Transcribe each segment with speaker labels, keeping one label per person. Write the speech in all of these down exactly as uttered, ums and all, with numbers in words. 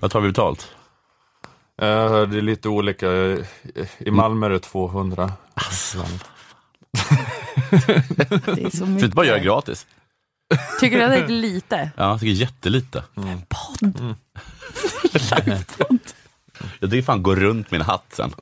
Speaker 1: Vad tar vi betalt?
Speaker 2: Uh, det är lite olika. I Malmö är det tvåhundra.
Speaker 1: Alltså.
Speaker 3: Det är så
Speaker 1: För
Speaker 3: mycket.
Speaker 1: inte bara göra gratis.
Speaker 3: Tycker du att det är lite?
Speaker 1: Ja, jag tycker jättelite.
Speaker 2: Mm.
Speaker 3: Podd.
Speaker 2: Mm.
Speaker 1: Jag tycker fan gå runt min hatt sen.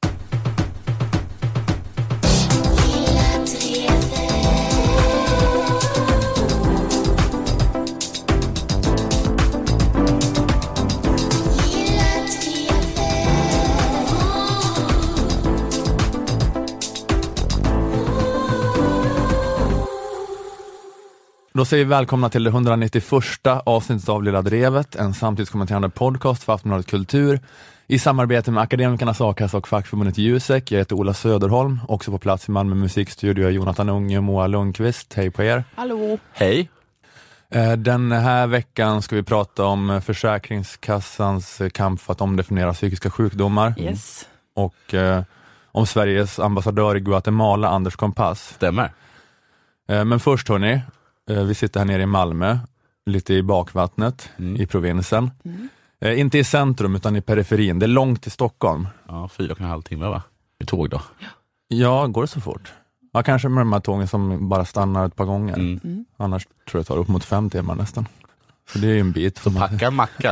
Speaker 2: Då säger vi välkomna till det etthundranittioförsta avsnittet av Lilla Drevet, en samtidskommenterande podcast för Aftonbladet Kultur i samarbete med Akademikernas A-kassa och fackförbundet Jusek. Jag heter Ola Söderholm, också på plats i Malmö musikstudio är Jonathan Unge och Moa Lundqvist. Hej på er.
Speaker 3: Hallå.
Speaker 1: Hej.
Speaker 2: Den här veckan ska vi prata om Försäkringskassans kamp för att omdefiniera psykiska sjukdomar.
Speaker 3: Yes.
Speaker 2: Och eh, om Sveriges ambassadör i Guatemala, Anders Kompass.
Speaker 1: Stämmer.
Speaker 2: Eh, men först hörni, eh, vi sitter här nere i Malmö, lite i bakvattnet,
Speaker 1: Mm.
Speaker 2: i provinsen.
Speaker 3: Mm.
Speaker 2: Eh, inte i centrum utan i periferin, det är långt till Stockholm.
Speaker 1: Ja, fyra och en halv timme va? I tåg då.
Speaker 2: Ja, går det så fort? Ja, kanske med de här tågen som bara stannar ett par gånger.
Speaker 1: Mm.
Speaker 3: Mm.
Speaker 2: Annars tror jag det tar upp mot fem timmar nästan. Så det är ju en bit.
Speaker 1: Så packa en macka.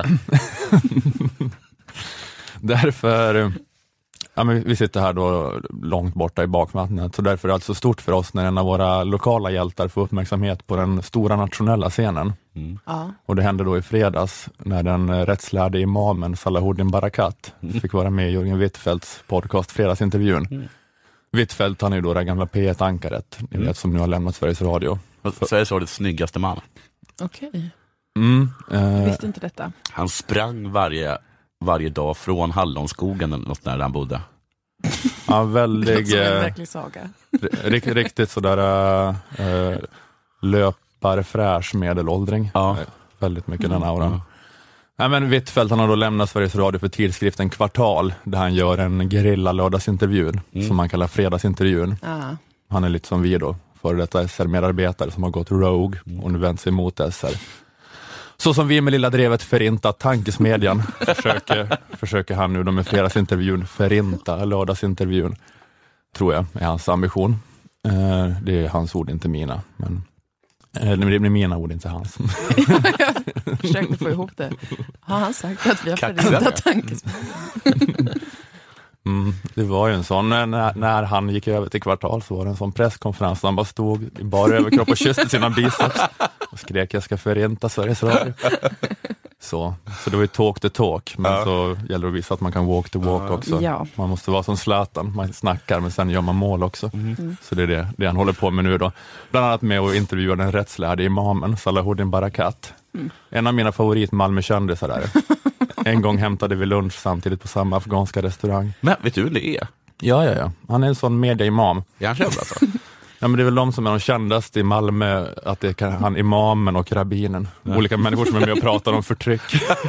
Speaker 2: Därför, ja, men vi sitter här då långt borta i bakvattnet, så därför är det alltså stort för oss när en av våra lokala hjältar får uppmärksamhet på den stora nationella scenen.
Speaker 1: Mm.
Speaker 3: Ja.
Speaker 2: Och det hände då i fredags när den rättslärde imamen Salahuddin Barakat
Speaker 1: Mm.
Speaker 2: fick vara med i Jörgen Wittfeldts podcast Fredagsintervjun.
Speaker 1: Mm.
Speaker 2: Wittfeldt, han är ju då det gamla P ett-ankaret, ni
Speaker 1: Mm.
Speaker 2: vet, som nu har lämnat Sveriges Radio.
Speaker 1: Sveriges Radios snyggaste man.
Speaker 3: Okej.
Speaker 2: Mm, eh,
Speaker 3: Visste inte detta.
Speaker 1: Han sprang varje, varje dag från Hallonskogen eller något där han bodde.
Speaker 2: ja,
Speaker 3: Det
Speaker 2: väldigt,
Speaker 3: låter som en
Speaker 2: eh,
Speaker 3: verklig saga.
Speaker 2: rikt, riktigt sådär äh, löparfräsch medelåldring.
Speaker 1: Ja.
Speaker 2: Eh, väldigt mycket den
Speaker 1: Mm.
Speaker 2: auran.
Speaker 1: Ja.
Speaker 2: Nej, men Wittfeldt, han har då lämnat Sveriges Radio för tidskriften Kvartal, där han gör en gerilla lördagsintervju
Speaker 1: Mm.
Speaker 2: som man kallar fredagsintervjun.
Speaker 3: Ja.
Speaker 2: Han är lite som vi då, för detta S R-medarbetare som har gått rogue
Speaker 1: Mm.
Speaker 2: och nu vänt sig mot S R. Så som vi med Lilla Drevet förintat tankesmedjan försöker, försöker han nu då med fredagsintervjun förinta lördagsintervjun, tror jag är hans ambition. Eh, det är hans ord, inte mina. Men, eh, det är mina ord, inte hans.
Speaker 3: Jag försökte få ihop det. Har han sagt att vi har
Speaker 1: Kaxigare.
Speaker 3: förintat tankesmedjan?
Speaker 2: Mm, det var ju en sån, när, när han gick över till Kvartal så var det en sån presskonferens där han bara stod i bara överkropp och kysste sina biceps och skrek jag ska förinta Sveriges Radio. Så, så det var ju talk the talk, men
Speaker 1: Ja.
Speaker 2: så gäller det att visa att man kan walk the walk
Speaker 1: Ja.
Speaker 2: också.
Speaker 3: Ja.
Speaker 2: Man måste vara som Zlatan, man snackar men sen gör man mål också.
Speaker 1: Mm.
Speaker 2: Så det är det, det han håller på med nu då. Bland annat med att intervjua den rättslärde imamen Salahuddin Barakat.
Speaker 3: Mm.
Speaker 2: En av mina favorit Malmö-kändisar där. En gång hämtade vi lunch samtidigt på samma afghanska restaurang.
Speaker 1: Men vet du hur det är?
Speaker 2: Ja, ja, ja. Han är en sån media-imam.
Speaker 1: Är han känd alltså?
Speaker 2: Ja, men det är väl de som är de kändaste i Malmö, att det kan han imamen och rabbinen.
Speaker 1: Ja.
Speaker 2: Olika människor som är med och pratar om förtryck.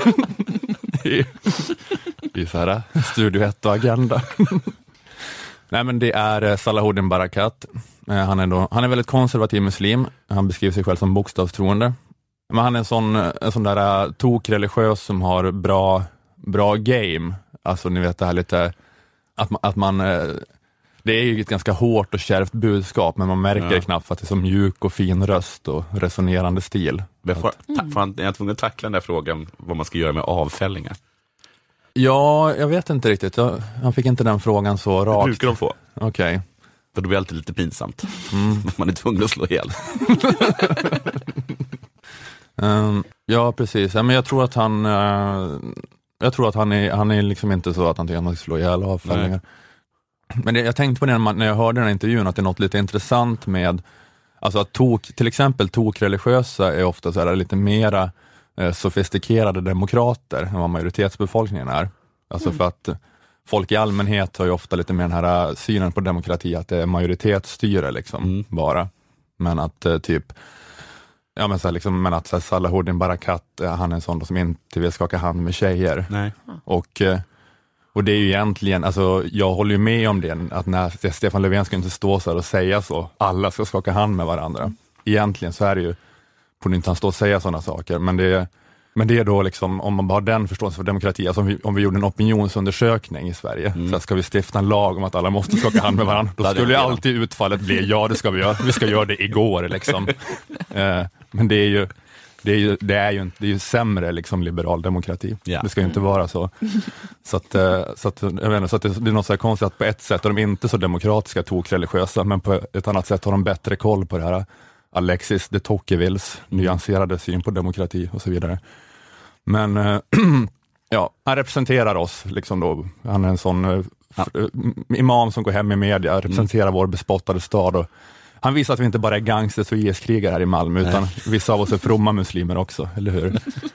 Speaker 2: I, i så här, Studio ett och Agenda. Nej, men det är eh, Salahuddin Barakat. Eh, han är då, han är väldigt konservativ muslim. Han beskriver sig själv som bokstavstroende. Men han är en sån, en sån där uh, tokreligiös som har bra, bra game. Alltså ni vet det här lite, att man, att man uh, det är ju ett ganska hårt och kärvt budskap, men man märker
Speaker 1: Ja.
Speaker 2: det knappt för att det är så mjuk och fin röst och resonerande stil.
Speaker 1: Men får, ta, får han, är jag tvungen att tackla den där frågan vad man ska göra med avfällningar?
Speaker 2: Ja, jag vet inte riktigt. Jag, han fick inte den frågan så
Speaker 1: Det
Speaker 2: rakt.
Speaker 1: brukar de få.
Speaker 2: Okej.
Speaker 1: För då blir det alltid lite pinsamt.
Speaker 2: Mm.
Speaker 1: Man är tvungen att slå ihjäl.
Speaker 2: Um, ja, precis. Ja, men jag tror att han uh, jag tror att han är, han är liksom inte så att han tycker att man ska slå ihjäl avfällningar. Men det, jag tänkte på det när, man, när jag hörde den här intervjun, att det är något lite intressant med, alltså att tok, till exempel tokreligiösa är ofta så här lite mera eh, sofistikerade demokrater än vad majoritetsbefolkningen är. Alltså
Speaker 3: Mm.
Speaker 2: för att folk i allmänhet har ju ofta lite mer den här synen på demokrati, att det är majoritetsstyre liksom,
Speaker 1: Mm.
Speaker 2: bara. Men att eh, typ Ja, men, så här, liksom, men att så här, Salahuddin Barakat, eh, han är en sån då som inte vill skaka hand med tjejer.
Speaker 1: Nej.
Speaker 2: Och, eh, och det är ju egentligen, alltså, jag håller ju med om det, att när Stefan Löfven ska inte stå så här och säga så, alla ska skaka hand med varandra. Egentligen så är det ju, borde inte han stå och säga sådana saker, men det är, Men det är då liksom, om man bara har den förståelse för demokrati, alltså om vi, om vi gjorde en opinionsundersökning i Sverige, mm. så ska vi stifta en lag om att alla måste skaka hand med varandra, då skulle ju alltid utfallet bli, ja det ska vi göra, vi ska göra det igår liksom. eh, men det är ju det är ju, det är ju, det är ju sämre liksom liberal demokrati. Yeah. Det ska ju inte vara så. Så att, så att, jag vet inte, så att det, det är något så här konstigt att på ett sätt är de inte så demokratiska, tokreligiösa, men på ett annat sätt har de bättre koll på det här Alexis de Tocquevilles nyanserade syn på demokrati och så vidare. Men äh, ja, han representerar oss liksom då. Han är en sån äh, ja. imam som går hem i media, representerar mm. vår bespottade stad, och han visar att vi inte bara är gangsters och I S-krigare här i Malmö, utan Nej. vissa av oss är fromma muslimer också, eller hur?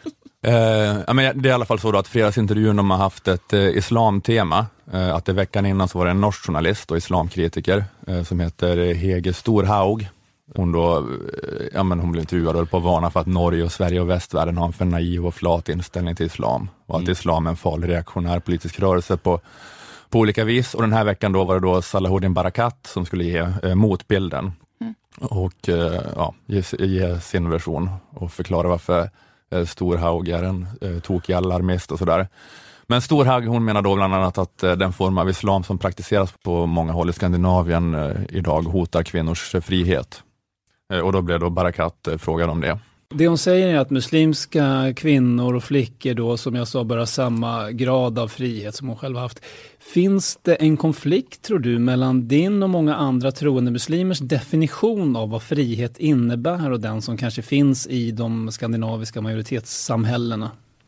Speaker 2: eh, ja, men det är i alla fall så då att fredagsintervjun de har haft ett eh, islamtema. Eh, att det veckan innan så var det en norsk journalist och islamkritiker eh, som heter Hege Storhaug. Hon då, ja men hon blev intervjuad och höll på att varna för att Norge och Sverige och västvärlden har en för naiv och flat inställning till islam. Och att mm. islam är en farlig reaktionär politisk rörelse på, på olika vis. Och den här veckan då var det då Salahuddin Barakat som skulle ge eh, motbilden. Mm. Och eh, ja, ge, ge sin version och förklara varför eh, Storhaug är en eh, tokig alarmist och sådär. Men Storhaug, hon menar då bland annat att eh, den form av islam som praktiseras på många håll i Skandinavien eh, idag hotar kvinnors eh, frihet. Och då blev då Barakat frågad om det.
Speaker 4: Det hon säger är att muslimska kvinnor och flickor då, som jag sa, bör ha samma grad av frihet som hon själv haft. Finns det en konflikt, tror du, mellan din och många andra troende muslimers definition av vad frihet innebär och den som kanske finns i de skandinaviska majoritetssamhällena?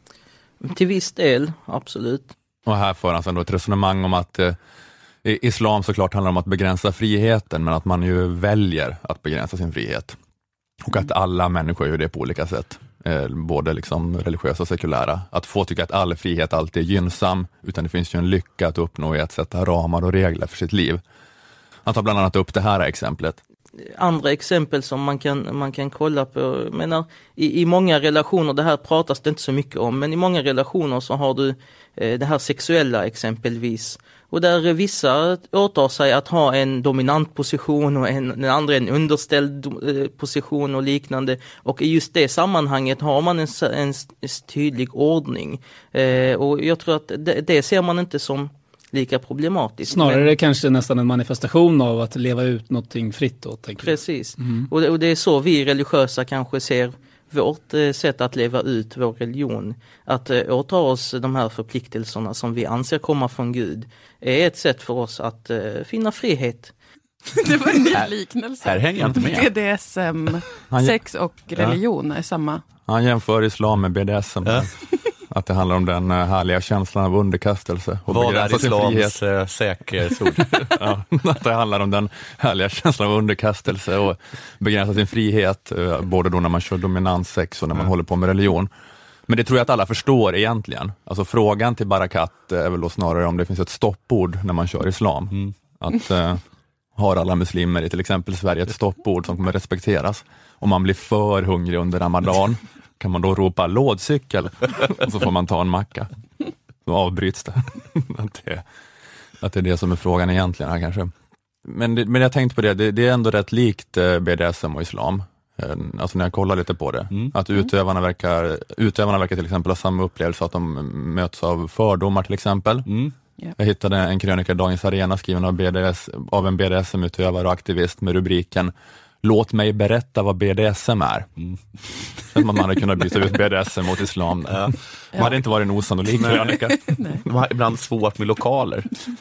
Speaker 5: Till viss del, absolut.
Speaker 2: Och här får han alltså ett resonemang om att eh, islam såklart handlar om att begränsa friheten, men att man ju väljer att begränsa sin frihet. Och att alla människor gör det på olika sätt. Eh, både liksom religiösa och sekulära. Att få tycka att all frihet alltid är gynnsam, utan det finns ju en lycka att uppnå i att sätta ramar och regler för sitt liv. Han tar bland annat upp det här exemplet.
Speaker 5: Andra exempel som man kan, man kan kolla på, jag menar, i, i många relationer, det här pratas det inte så mycket om, men i många relationer så har du eh, det här sexuella exempelvis. Och där vissa åtar sig att ha en dominant position och en, den andra en underställd eh, position och liknande. Och i just det sammanhanget har man en, en, en tydlig ordning. Eh, och jag tror att det, det ser man inte som lika problematiskt.
Speaker 4: Snarare men, kanske nästan en manifestation av att leva ut någonting fritt då, tänker
Speaker 5: precis. Mm. Och, det, och det är så vi religiösa kanske ser vårt eh, sätt att leva ut vår religion. Att eh, åta oss de här förpliktelserna som vi anser komma från Gud är ett sätt för oss att eh, finna frihet.
Speaker 3: Det var en ny liknelse.
Speaker 1: Här hänger jag inte med.
Speaker 3: B D S M, sex och religion är samma.
Speaker 2: Han jämför islam med B D S M. Ja. Att det handlar om den härliga känslan av underkastelse. Och
Speaker 1: vad är islams äh, säkerhetsord?
Speaker 2: Ja, att det handlar om den härliga känslan av underkastelse och begränsa sin frihet, äh, både då när man kör dominanssex och när man mm. håller på med religion. Men det tror jag att alla förstår egentligen. Alltså frågan till Barakat är väl då snarare om det finns ett stoppord när man kör islam. Mm. Att äh, har alla muslimer i till exempel Sverige ett stoppord som kommer respekteras. Om man blir för hungrig under Ramadan kan man då ropa lådcykel och så får man ta en macka. Då avbryts det. Att det, att det är det som är frågan egentligen här kanske. Men, det, men jag tänkte på det, det, det är ändå rätt likt B D S M och islam. Alltså när jag kollar lite på det. Mm. Att utövarna verkar, utövarna verkar till exempel ha samma upplevelse, att de möts av fördomar till exempel. Mm. Yeah. Jag hittade en krönika i Dagens Arena skriven av, B D S, av en B D S M-utövare och aktivist med rubriken "Låt mig berätta vad B D S M är". Mm. Så man hade kunnat byta ut B D S M mot islam. Där. Ja. Man hade inte varit en osannolik krönika.
Speaker 1: De har ibland svårt med lokaler.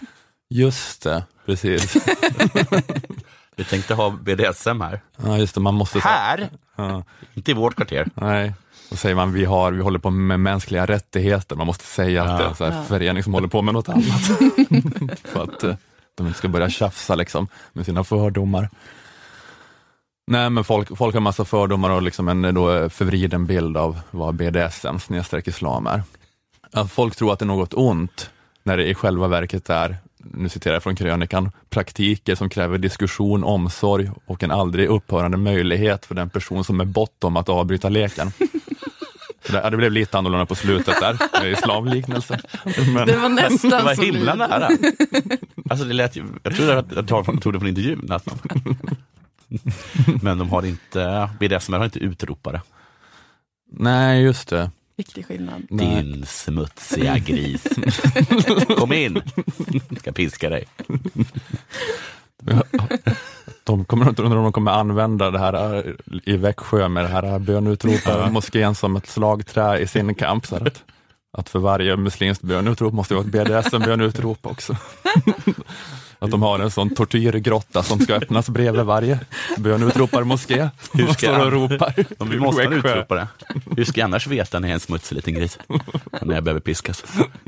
Speaker 2: Just det, precis.
Speaker 1: Vi tänkte ha B D S M här.
Speaker 2: Ja, just det, man måste
Speaker 1: här? Ja. Inte i vårt kvarter.
Speaker 2: Nej. Då säger man vi har vi håller på med mänskliga rättigheter. Man måste säga ja. att det är en så här ja. förening som håller på med något annat. För att uh, de inte ska börja tjafsa liksom med sina fördomar. Nej, men folk, folk har massa fördomar och liksom en då förvriden bild av vad B D S M snedstreck islam är. Att folk tror att det är något ont när det i själva verket är, nu citerar jag från krönikan, praktiker som kräver diskussion, omsorg och en aldrig upphörande möjlighet för den person som är bortom att avbryta leken. Det, det blev lite annorlunda på slutet där, med islamliknelse.
Speaker 3: Men, det var nästan
Speaker 1: det var himla nära. Alltså det lät ju, jag trodde att jag tog det från intervjun nästan. Men de har inte, B D S M har inte utropare.
Speaker 2: Nej, just det.
Speaker 3: Riktig skillnad.
Speaker 1: Din smutsiga gris. Kom in. Jag ska piska dig.
Speaker 2: De kommer inte undra om de kommer använda det här i Växjö med det här bönutropa moskén som ett slagträ i sin kamp. Så att, att för varje muslimskt bönutrop måste det vara ett B D S M-bönutrop också. Att de har en sån tortyrgrotta som ska öppnas bredvid varje bönutropar moské.
Speaker 1: Hur ska
Speaker 2: jag ropa?
Speaker 1: Om vi måste utropa det. Hur ska jag annars veta när jag är en smutsig liten gris? När jag behöver piskas.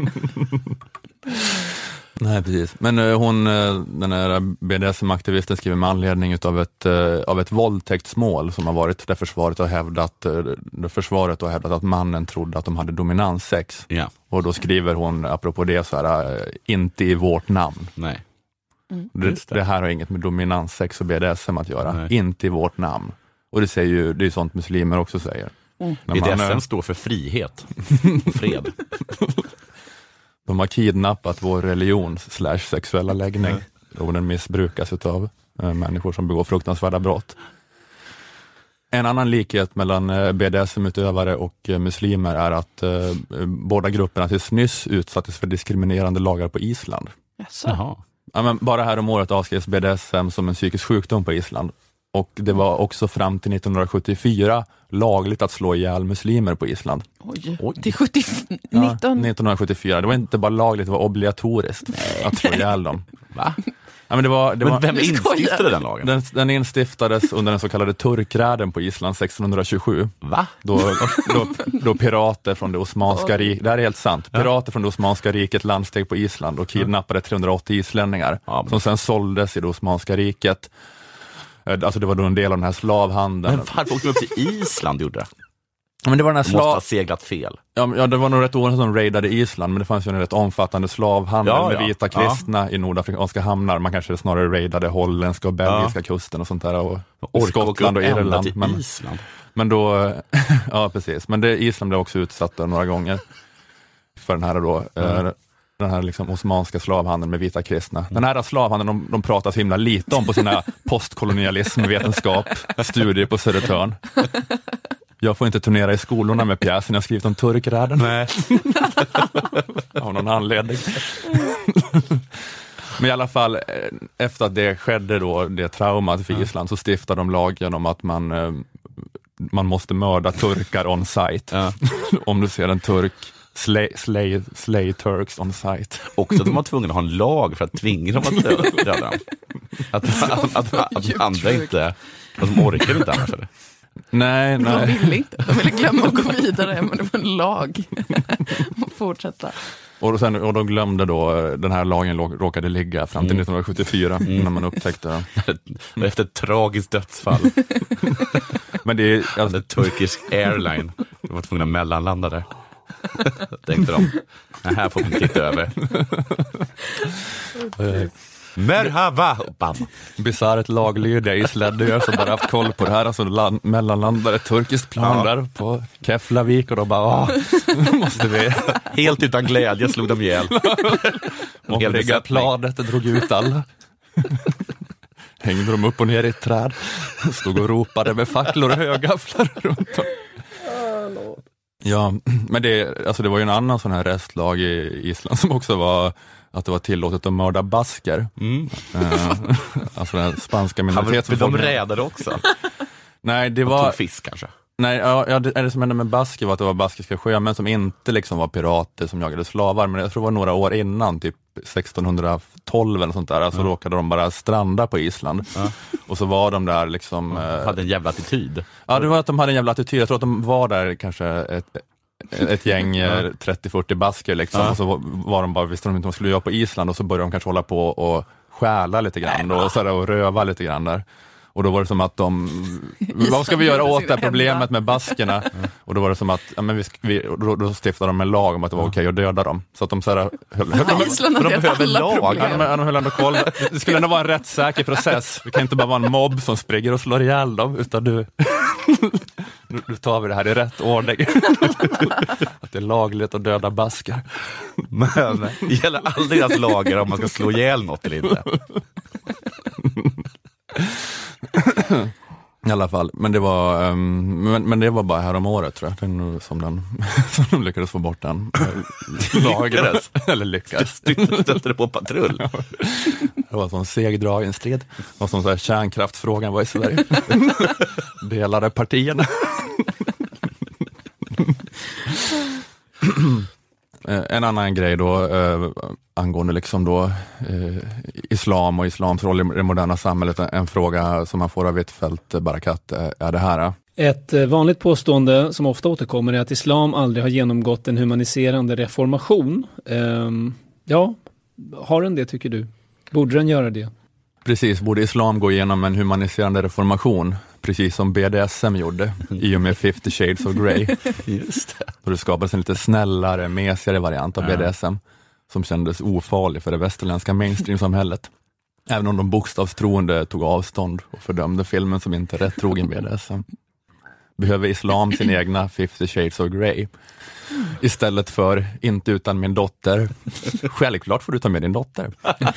Speaker 2: Nej, precis. Men uh, hon, uh, den här B D S M-aktivisten skriver med anledning av ett, uh, av ett våldtäktsmål som har varit där försvaret har hävdat, uh, där försvaret har hävdat att mannen trodde att de hade dominanssex.
Speaker 1: Ja.
Speaker 2: Och då skriver hon, apropå det, så här, uh, inte i vårt namn.
Speaker 1: Nej.
Speaker 3: Mm.
Speaker 2: Det, det här har inget med dominanssex och B D S M att göra.
Speaker 1: Nej.
Speaker 2: Inte i vårt namn. Och det säger ju, det är sånt muslimer också säger.
Speaker 3: Mm.
Speaker 1: B D S M står för frihet och fred.
Speaker 2: De har kidnappat vår religion slash sexuella läggning. Mm. Och den missbrukas av äh, människor som begår fruktansvärda brott. En annan likhet mellan äh, B D S M-utövare och äh, muslimer är att äh, båda grupperna tills nyss utsattes för diskriminerande lagar på Island.
Speaker 3: Jaså?
Speaker 1: Jaha.
Speaker 2: Ja, men bara här om året avskrevs B D S M som en psykisk sjukdom på Island. Och det var också fram till nittonhundrasjuttiofyra lagligt att slå ihjäl muslimer på Island.
Speaker 3: Oj,
Speaker 1: Oj.
Speaker 3: till sjuttio,
Speaker 2: Ja,
Speaker 3: nitton.
Speaker 2: nittonhundrasjuttiofyra. Det var inte bara lagligt, det var obligatoriskt att slå ihjäl dem.
Speaker 1: Va?
Speaker 2: Ja, men det var, det
Speaker 1: Men
Speaker 2: var,
Speaker 1: vem
Speaker 3: Du skojar.
Speaker 1: instiftade den lagen?
Speaker 2: den, den instiftades under den så kallade turkräden på Island sextonhundratjugosju.
Speaker 1: Va?
Speaker 2: Då, då, då pirater från det osmanska riket, det här är helt sant, pirater från det osmanska riket landsteg på Island och kidnappade trehundraåttio islänningar
Speaker 1: Ja, men-
Speaker 2: som sen såldes i det osmanska riket. Alltså det var då en del av den här slavhandeln.
Speaker 1: Men varför åkte de upp till Island gjorde det?
Speaker 2: Men det var den här
Speaker 1: De måste ha
Speaker 2: slav...
Speaker 1: seglat fel.
Speaker 2: Ja, ja, det var nog rätt år som raidade Island, men det fanns ju en rätt omfattande slavhandel
Speaker 1: Ja,
Speaker 2: med
Speaker 1: ja.
Speaker 2: vita kristna i nordafrikanska hamnar. Man kanske snarare raidade holländska och belgiska kusten och sånt där, och
Speaker 1: Orka
Speaker 2: Skottland och
Speaker 1: åka upp ända
Speaker 2: Irland.
Speaker 1: till
Speaker 2: Men,
Speaker 1: Island.
Speaker 2: men då, ja precis, men det, Island blev också utsatta några gånger för den här då, eh, den här liksom osmanska slavhandeln med vita kristna. Den här slavhandeln, de, de pratar så himla lite om på sina postkolonialismvetenskap, studier på Södertörn. Jag får inte turnera i skolorna med pjäsen jag skrivit om turkräden.
Speaker 1: Nej.
Speaker 2: Av någon anledning. Men i alla fall, efter att det skedde då, det traumat för Island, så stiftade de lagen om att man, man måste mörda turkar on site.
Speaker 1: Ja.
Speaker 2: Om du ser en turk, slay, slay, slay turks on site.
Speaker 1: Också att de var tvungna att ha en lag för att tvinga dem att döda dem. Att, att, att, att, att andra inte, att de orkar inte annars. Eller?
Speaker 2: Nej,
Speaker 3: De
Speaker 2: nej.
Speaker 3: ville inte. De ville glömma att gå vidare, men det var en lag. Och fortsätta.
Speaker 2: Och, sen, och de glömde då, den här lagen lå- råkade ligga fram till
Speaker 1: Mm.
Speaker 2: nittonhundrasjuttiofyra
Speaker 1: Mm.
Speaker 2: när man upptäckte den.
Speaker 1: Efter ett tragiskt dödsfall.
Speaker 2: Men det är, alltså,
Speaker 1: Alltså, Turkish Airline. De var tvungna att mellanlanda där. Tänkte de, det här får vi titta över. Merhaba! Bam.
Speaker 2: bisarrt laglydiga isländingar som bara haft koll på det här, alltså land, mellanlandade ett turkiskt plan
Speaker 1: Ja.
Speaker 2: där på Keflavik, och då bara, ah, måste vi
Speaker 1: Helt utan glädje slog de ihjäl.
Speaker 2: omlägga
Speaker 1: besättning.
Speaker 2: planet, drog ut alla. Hängde de upp och ner i ett träd, stod och ropade med facklor och högafflar runt om. Ja, men det, alltså det var ju en annan sån här restlag i Island som också var att det var tillåtet att mörda basker.
Speaker 1: Mm.
Speaker 2: Eh, alltså den spanska
Speaker 1: Ja, men de
Speaker 2: minoritetsbefolkningen.
Speaker 1: rädade också.
Speaker 2: Nej, det
Speaker 1: Och
Speaker 2: var...
Speaker 1: tog fisk kanske.
Speaker 2: Nej, ja, ja, det, det som hände med basker var att det var baskiska sjömän som inte liksom var pirater som jagade slavar, men jag tror det var några år innan, typ sextonhundratolv eller sånt där, alltså
Speaker 1: Ja.
Speaker 2: råkade de bara stranda på Island.
Speaker 1: Ja.
Speaker 2: Och så var de där liksom... eh,
Speaker 1: Hade en jävla attityd.
Speaker 2: Ja, det var att de hade en jävla attityd. Jag tror att de var där kanske ett, ett gäng eh, trettio fyrtio basker liksom,
Speaker 1: Ja.
Speaker 2: och så var, var de bara, visste de inte vad de skulle göra på Island, och så började de kanske hålla på och stjäla lite grann och, så där, och röva lite grann där. Och då var det som att de, vad ska vi göra åt det här problemet med baskerna? Och då var det som att, ja, men vi, sk- vi, då, då stiftade de en lag om att det var okej att döda dem. Så att de så här, höll, höll,
Speaker 3: Men Island hade
Speaker 1: de behöver
Speaker 3: alla
Speaker 1: lag.
Speaker 2: Ja,
Speaker 3: problem.
Speaker 2: de, de höll ändå koll. Det skulle ändå vara en rättssäker process. Det kan inte bara vara en mobb som springer och slår ihjäl dem, utan du, nu, nu tar vi det här i rätt ordning. Att det är lagligt att döda baskar.
Speaker 1: Men det gäller aldrig deras lagar om man ska slå ihjäl något eller inte.
Speaker 2: I alla fall, men det var um, men, men det var bara här om året tror jag, den, som, den, som de lyckades få bort den lagen. Eller lyckades.
Speaker 1: Stötte det på patrull.
Speaker 2: Det var en sån segdragen strid. Det var som så här kärnkraftsfrågan var i Sverige. Delade partierna. En annan grej då eh, angående liksom då eh, islam och islams roll i det moderna samhället, en fråga som man får av Hvitfeldt Barakat är det här.
Speaker 4: Ett vanligt påstående som ofta återkommer är att islam aldrig har genomgått en humaniserande reformation. Ehm, ja, har den det tycker du? Borde den göra det?
Speaker 2: Precis, borde islam gå igenom en humaniserande reformation, precis som B D S M gjorde i och med fifty shades of Grey.
Speaker 1: Just det.
Speaker 2: Och det skapades en lite snällare, mesigare variant av
Speaker 1: Ja.
Speaker 2: B D S M som kändes ofarlig för det västerländska mainstream-samhället. Även om de bokstavstroende tog avstånd och fördömde filmen som inte rätt drog in B D S M. Behöver islam sin egna fifty shades of Grey? Istället för inte utan min dotter. Självklart får du ta med din dotter.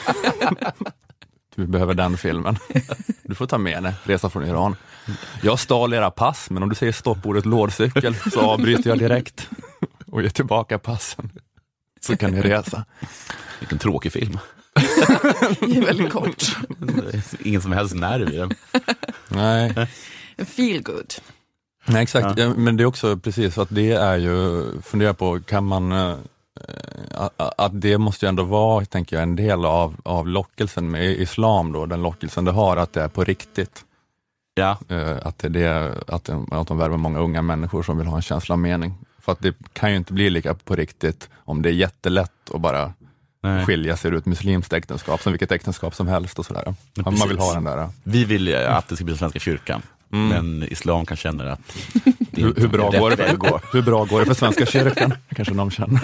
Speaker 2: Du behöver den filmen. Du får ta med henne, Resa från Iran. Jag stal era pass, men om du säger stoppordet lådcykel så avbryter jag direkt och ger tillbaka passen. Så kan ni resa.
Speaker 1: Vilken tråkig film.
Speaker 3: Det är väldigt kort.
Speaker 1: Ingen som helst nerv i den.
Speaker 2: Nej.
Speaker 3: Feel good.
Speaker 2: Nej, exakt.
Speaker 1: Ja.
Speaker 2: Ja, men det är också precis så att det är ju, fundera på, kan man, äh, att det måste ju ändå vara, tänker jag, en del av, av lockelsen med islam då, den lockelsen det har, att det är på riktigt.
Speaker 1: Ja.
Speaker 2: Äh, att, det är, att, de, att de värvar många unga människor som vill ha en känsla av mening. För att det kan ju inte bli lika på riktigt om det är jättelätt att bara
Speaker 1: Nej.
Speaker 2: skilja sig ur ett muslimskt äktenskap, som vilket äktenskap som helst och sådär.
Speaker 1: Men
Speaker 2: Man vill
Speaker 1: precis.
Speaker 2: ha den där.
Speaker 1: Vi vill ju att det ska bli Svenska kyrkan.
Speaker 2: Mm.
Speaker 1: Men islam kan känna att det
Speaker 2: Hur, hur, bra
Speaker 1: rätt
Speaker 2: går det
Speaker 1: väg att gå.
Speaker 2: för, hur bra går det för Svenska kyrkan? Kanske någon känner.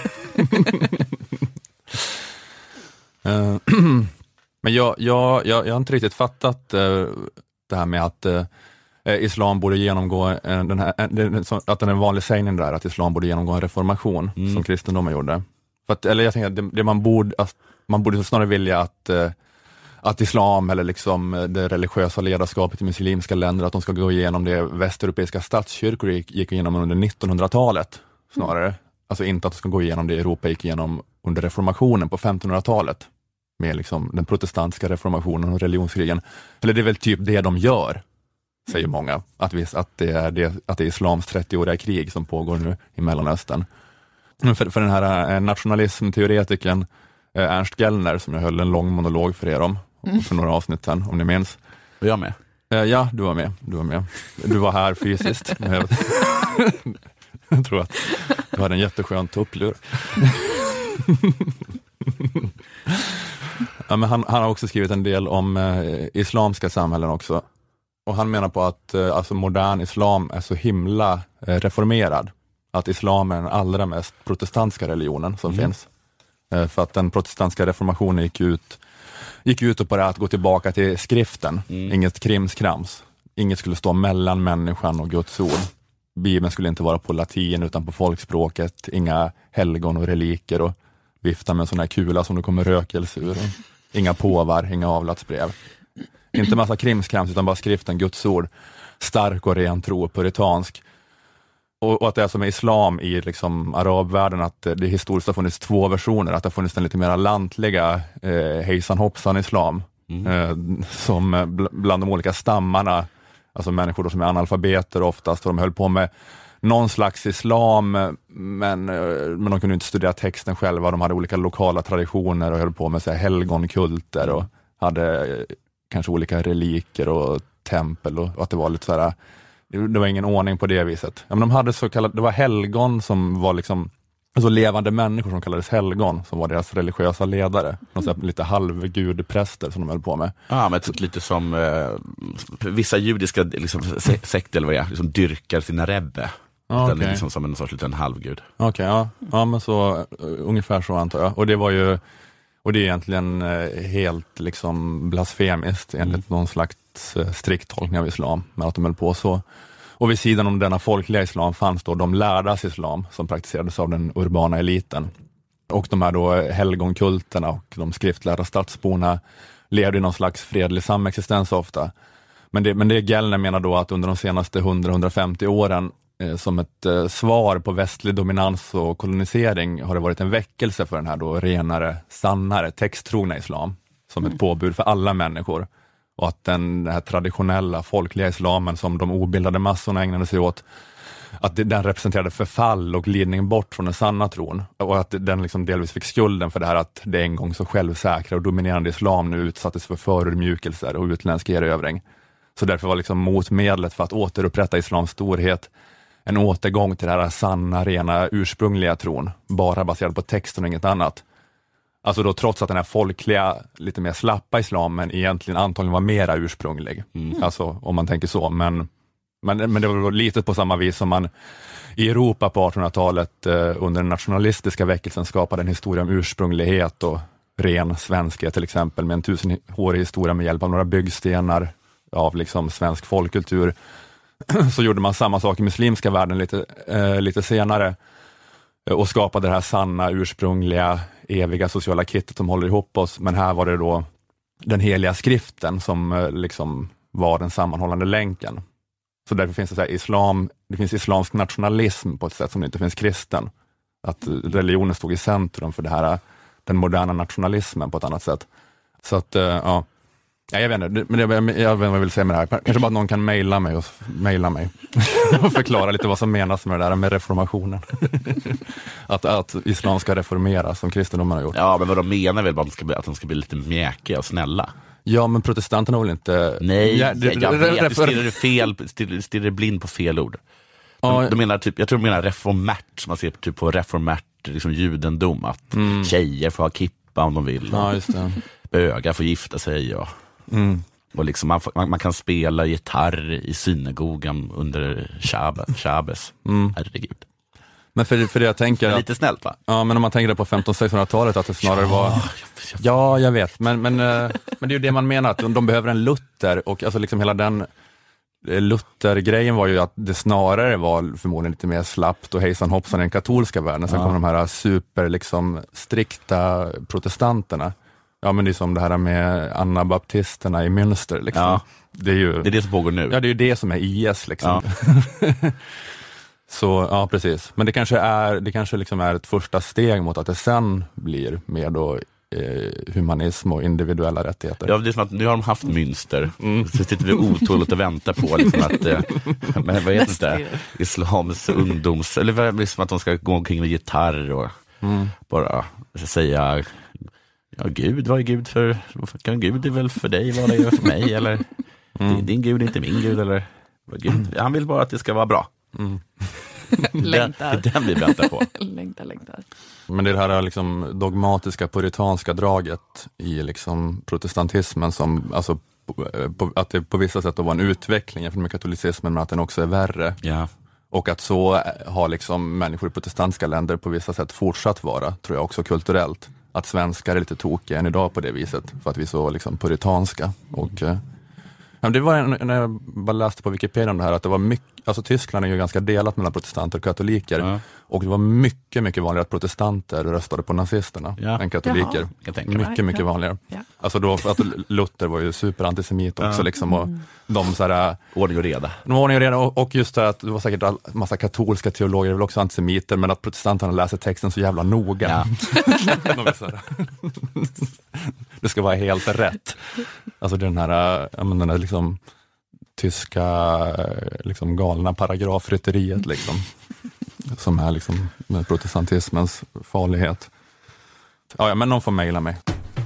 Speaker 2: Eh, Men jag, jag, jag, jag har inte riktigt fattat uh, det här med att uh, islam borde genomgå uh, den här, uh, den, så, att den är en vanlig sägning där, att islam borde genomgå en reformation
Speaker 1: Mm.
Speaker 2: som kristendomen gjorde. För att, eller jag tänker att det, det man borde, att man borde snarare vilja att uh, att islam eller liksom det religiösa ledarskapet i muslimska länder, att de ska gå igenom det västeuropeiska statskyrkor gick, gick igenom under nittonhundratalet snarare. Mm. Alltså inte att de ska gå igenom det Europa gick igenom under reformationen på femtonhundratalet. Med liksom den protestantiska reformationen och religionskrigen. Eller det är väl typ det de gör, säger många. Att, vi, att, det, är det, att det är islams trettioåriga krig som pågår nu i Mellanöstern. För, för den här nationalismteoretiken Ernst Gellner, som jag höll en lång monolog för er om mm. för några avsnitt sen, om ni minns.
Speaker 1: Var jag med?
Speaker 2: Ja, du var med. Du var med. Du var här fysiskt. Jag tror att du hade en jätteskön tupplur. Ja, men han, han har också skrivit en del om eh, islamska samhällen också. Och han menar på att eh, alltså modern islam är så himla eh, reformerad. Att islam är den allra mest protestantiska religionen som mm. finns. Eh, för att den protestantiska reformationen gick ut, gick ut på det att gå tillbaka till skriften. Mm. Inget krimskrams. Inget skulle stå mellan människan och Guds ord. Bibeln skulle inte vara på latin utan på folkspråket. Inga helgon och reliker och vifta med en sån här kula som det kommer rökelse ur. Inga påvar, inga avlatsbrev. Inte massa krimskrams utan bara skriften, Guds ord. Stark och ren tro, puritansk. Och, och att det är som med islam i liksom arabvärlden, att det historiskt har funnits två versioner. Att det har funnits den lite mer lantliga eh, hejsan hoppsan islam. Mm. Eh, som bl- bland de olika stammarna, alltså människor då som är analfabeter oftast, och de höll på med någon slags islam, men, men de kunde inte studera texten själva. De hade olika lokala traditioner och höll på med så här helgonkulter och hade kanske olika reliker och tempel, och, och att det var lite så här, det var ingen ordning på det viset. Ja, men de hade så kallade, det var helgon som var liksom alltså levande människor som kallades helgon, som var deras religiösa ledare. De så här, lite halvgudpräster som de höll på med.
Speaker 1: Ja, men lite som eh, vissa judiska liksom, se- sekter eller vad det är, liksom dyrkar sina rebbe.
Speaker 2: Ah,
Speaker 1: Den
Speaker 2: okay.
Speaker 1: är liksom som en sorts liten halvgud.
Speaker 2: Okej, okay, ja. ja, men så uh, ungefär så antar jag. Och det var ju, och det är egentligen uh, helt liksom blasfemiskt enligt mm. någon slags uh, strikt tolkning av islam, med att de höll på så. Och vid sidan om denna folkliga islam fanns då de lärdas islam som praktiserades av den urbana eliten. Och de här då helgonkulterna och de skriftlärda stadsborna levde i någon slags fredlig samexistens ofta. Men det, men det Gellner menar då att under de senaste hundra till hundrafemtio åren eh, som ett eh, svar på västlig dominans och kolonisering har det varit en väckelse för den här då renare, sannare, texttrogna islam som ett påbud för alla människor. Och att den, den här traditionella folkliga islamen som de obildade massorna ägnade sig åt, att den representerade förfall och glidning bort från den sanna tron. Och att den liksom delvis fick skulden för det här att det en gång så självsäkra och dominerande islam nu utsattes för förödmjukelser och utländsk erövring. Så därför var liksom motmedlet för att återupprätta islams storhet en återgång till det här sanna, rena, ursprungliga tron, bara baserad på texten och inget annat. Alltså då trots att den här folkliga, lite mer slappa islamen egentligen antagligen var mera ursprunglig. Mm. Alltså om man tänker så, men Men, men det var lite på samma vis som man i Europa på artonhundratalet eh, under den nationalistiska väckelsen skapade en historia om ursprunglighet och ren svenskhet till exempel med en tusenårig historia med hjälp av några byggstenar av liksom svensk folkkultur. Så gjorde man samma sak i muslimska världen lite, eh, lite senare eh, och skapade det här sanna, ursprungliga, eviga sociala kittet som håller ihop oss. Men här var det då den heliga skriften som eh, liksom var den sammanhållande länken. Så därför finns det så här islam, det finns islamsk nationalism på ett sätt som det inte finns kristen. Att religionen stod i centrum för det här, den moderna nationalismen på ett annat sätt. Så att, ja, ja jag vet inte, men jag, jag vet inte vad jag vill säga med det här. Kanske bara att någon kan mejla mig och mejla mig och förklara lite vad som menas med det där med reformationen. att, att islam ska reformeras som kristendomen har gjort.
Speaker 1: Ja, men vad de menar väl bara att de ska bli, att de ska bli lite mjäkiga och snälla.
Speaker 2: Ja, men protestanterna vill inte...
Speaker 1: Nej,
Speaker 2: ja, det,
Speaker 1: jag vet,
Speaker 2: re-
Speaker 1: du stirrar fel, stirrar, stirrar blind på fel ord. De,
Speaker 2: ja,
Speaker 1: de menar typ, jag tror de menar reformärt, som man ser typ på reformärt, liksom judendom, att
Speaker 2: mm.
Speaker 1: tjejer får ha kippa om de vill.
Speaker 2: Ja, just det.
Speaker 1: Bögar får gifta sig och,
Speaker 2: mm.
Speaker 1: och liksom man, man, man kan spela gitarr i synagogan under Shabbes.
Speaker 2: Mm.
Speaker 1: Herregud.
Speaker 2: Men för, för det jag tänker...
Speaker 1: Att, lite snällt va?
Speaker 2: Ja, men om man tänker på femton-sextonhundratalet att det snarare ja, var... Ja, jag vet. Men, men, men det är ju det man menar, att de, de behöver en Luther. Och alltså liksom hela den Luther-grejen var ju att det snarare var förmodligen lite mer slappt och hejsan hoppsan i den katolska världen. Sen ja. kom de här super liksom strikta protestanterna. Ja, men det är som det här med anabaptisterna i Münster. Liksom.
Speaker 1: Ja.
Speaker 2: Det är ju...
Speaker 1: Det är det som pågår nu.
Speaker 2: Ja, det är ju det som är I S liksom. Ja. Så ja, precis. Men det kanske är det kanske liksom är ett första steg mot att det sen blir mer då eh, humanism och individuella rättigheter.
Speaker 1: Ja, det är som att nu har de haft Münster. Mm. Så sitter vi otåligt och väntar på liksom att eh, men vad heter det? Islams ungdoms eller vad liksom att de ska gå omkring med gitarr och mm. bara säga ja, Gud, vad är Gud för? Kan Gud är väl för dig, vad det är för mig eller mm. din Gud är inte min Gud eller vad Gud? Han vill bara att det ska vara bra. Mm.
Speaker 3: längtar.
Speaker 1: Den, den vi väntar på.
Speaker 3: längtar, längtar.
Speaker 2: Men det är det här liksom dogmatiska puritanska draget i liksom protestantismen som, alltså, på, på, att det på vissa sätt var en utveckling jämfört med katolicismen, men att den också är värre.
Speaker 1: Ja.
Speaker 2: Och att så har liksom människor i protestantiska länder på vissa sätt fortsatt vara, tror jag också kulturellt. Att svenskar är lite tokiga än idag på det viset, för att vi är så liksom puritanska. Och det var en, när jag bara läste på Wikipedia om det här, att det var mycket, alltså Tyskland är ju ganska delat mellan protestanter och katoliker. Ja. Och det var mycket, mycket vanligare att protestanter röstade på nazisterna ja. än katoliker. Mycket, mycket vanligare. Ja. Alltså då, för att Luther var ju superantisemit också ja. liksom. Och de så här...
Speaker 1: Ordning och reda.
Speaker 2: Ordning och reda. Och, och just det att det var säkert en massa katolska teologer, väl också antisemiter, men att protestanterna läser texten så jävla noga. Ja. Det ska vara helt rätt. Alltså den här, den här liksom tyska liksom galna paragrafrytteriet liksom, som är liksom protestantismens farlighet. Ja, ja, men någon får mejla mig.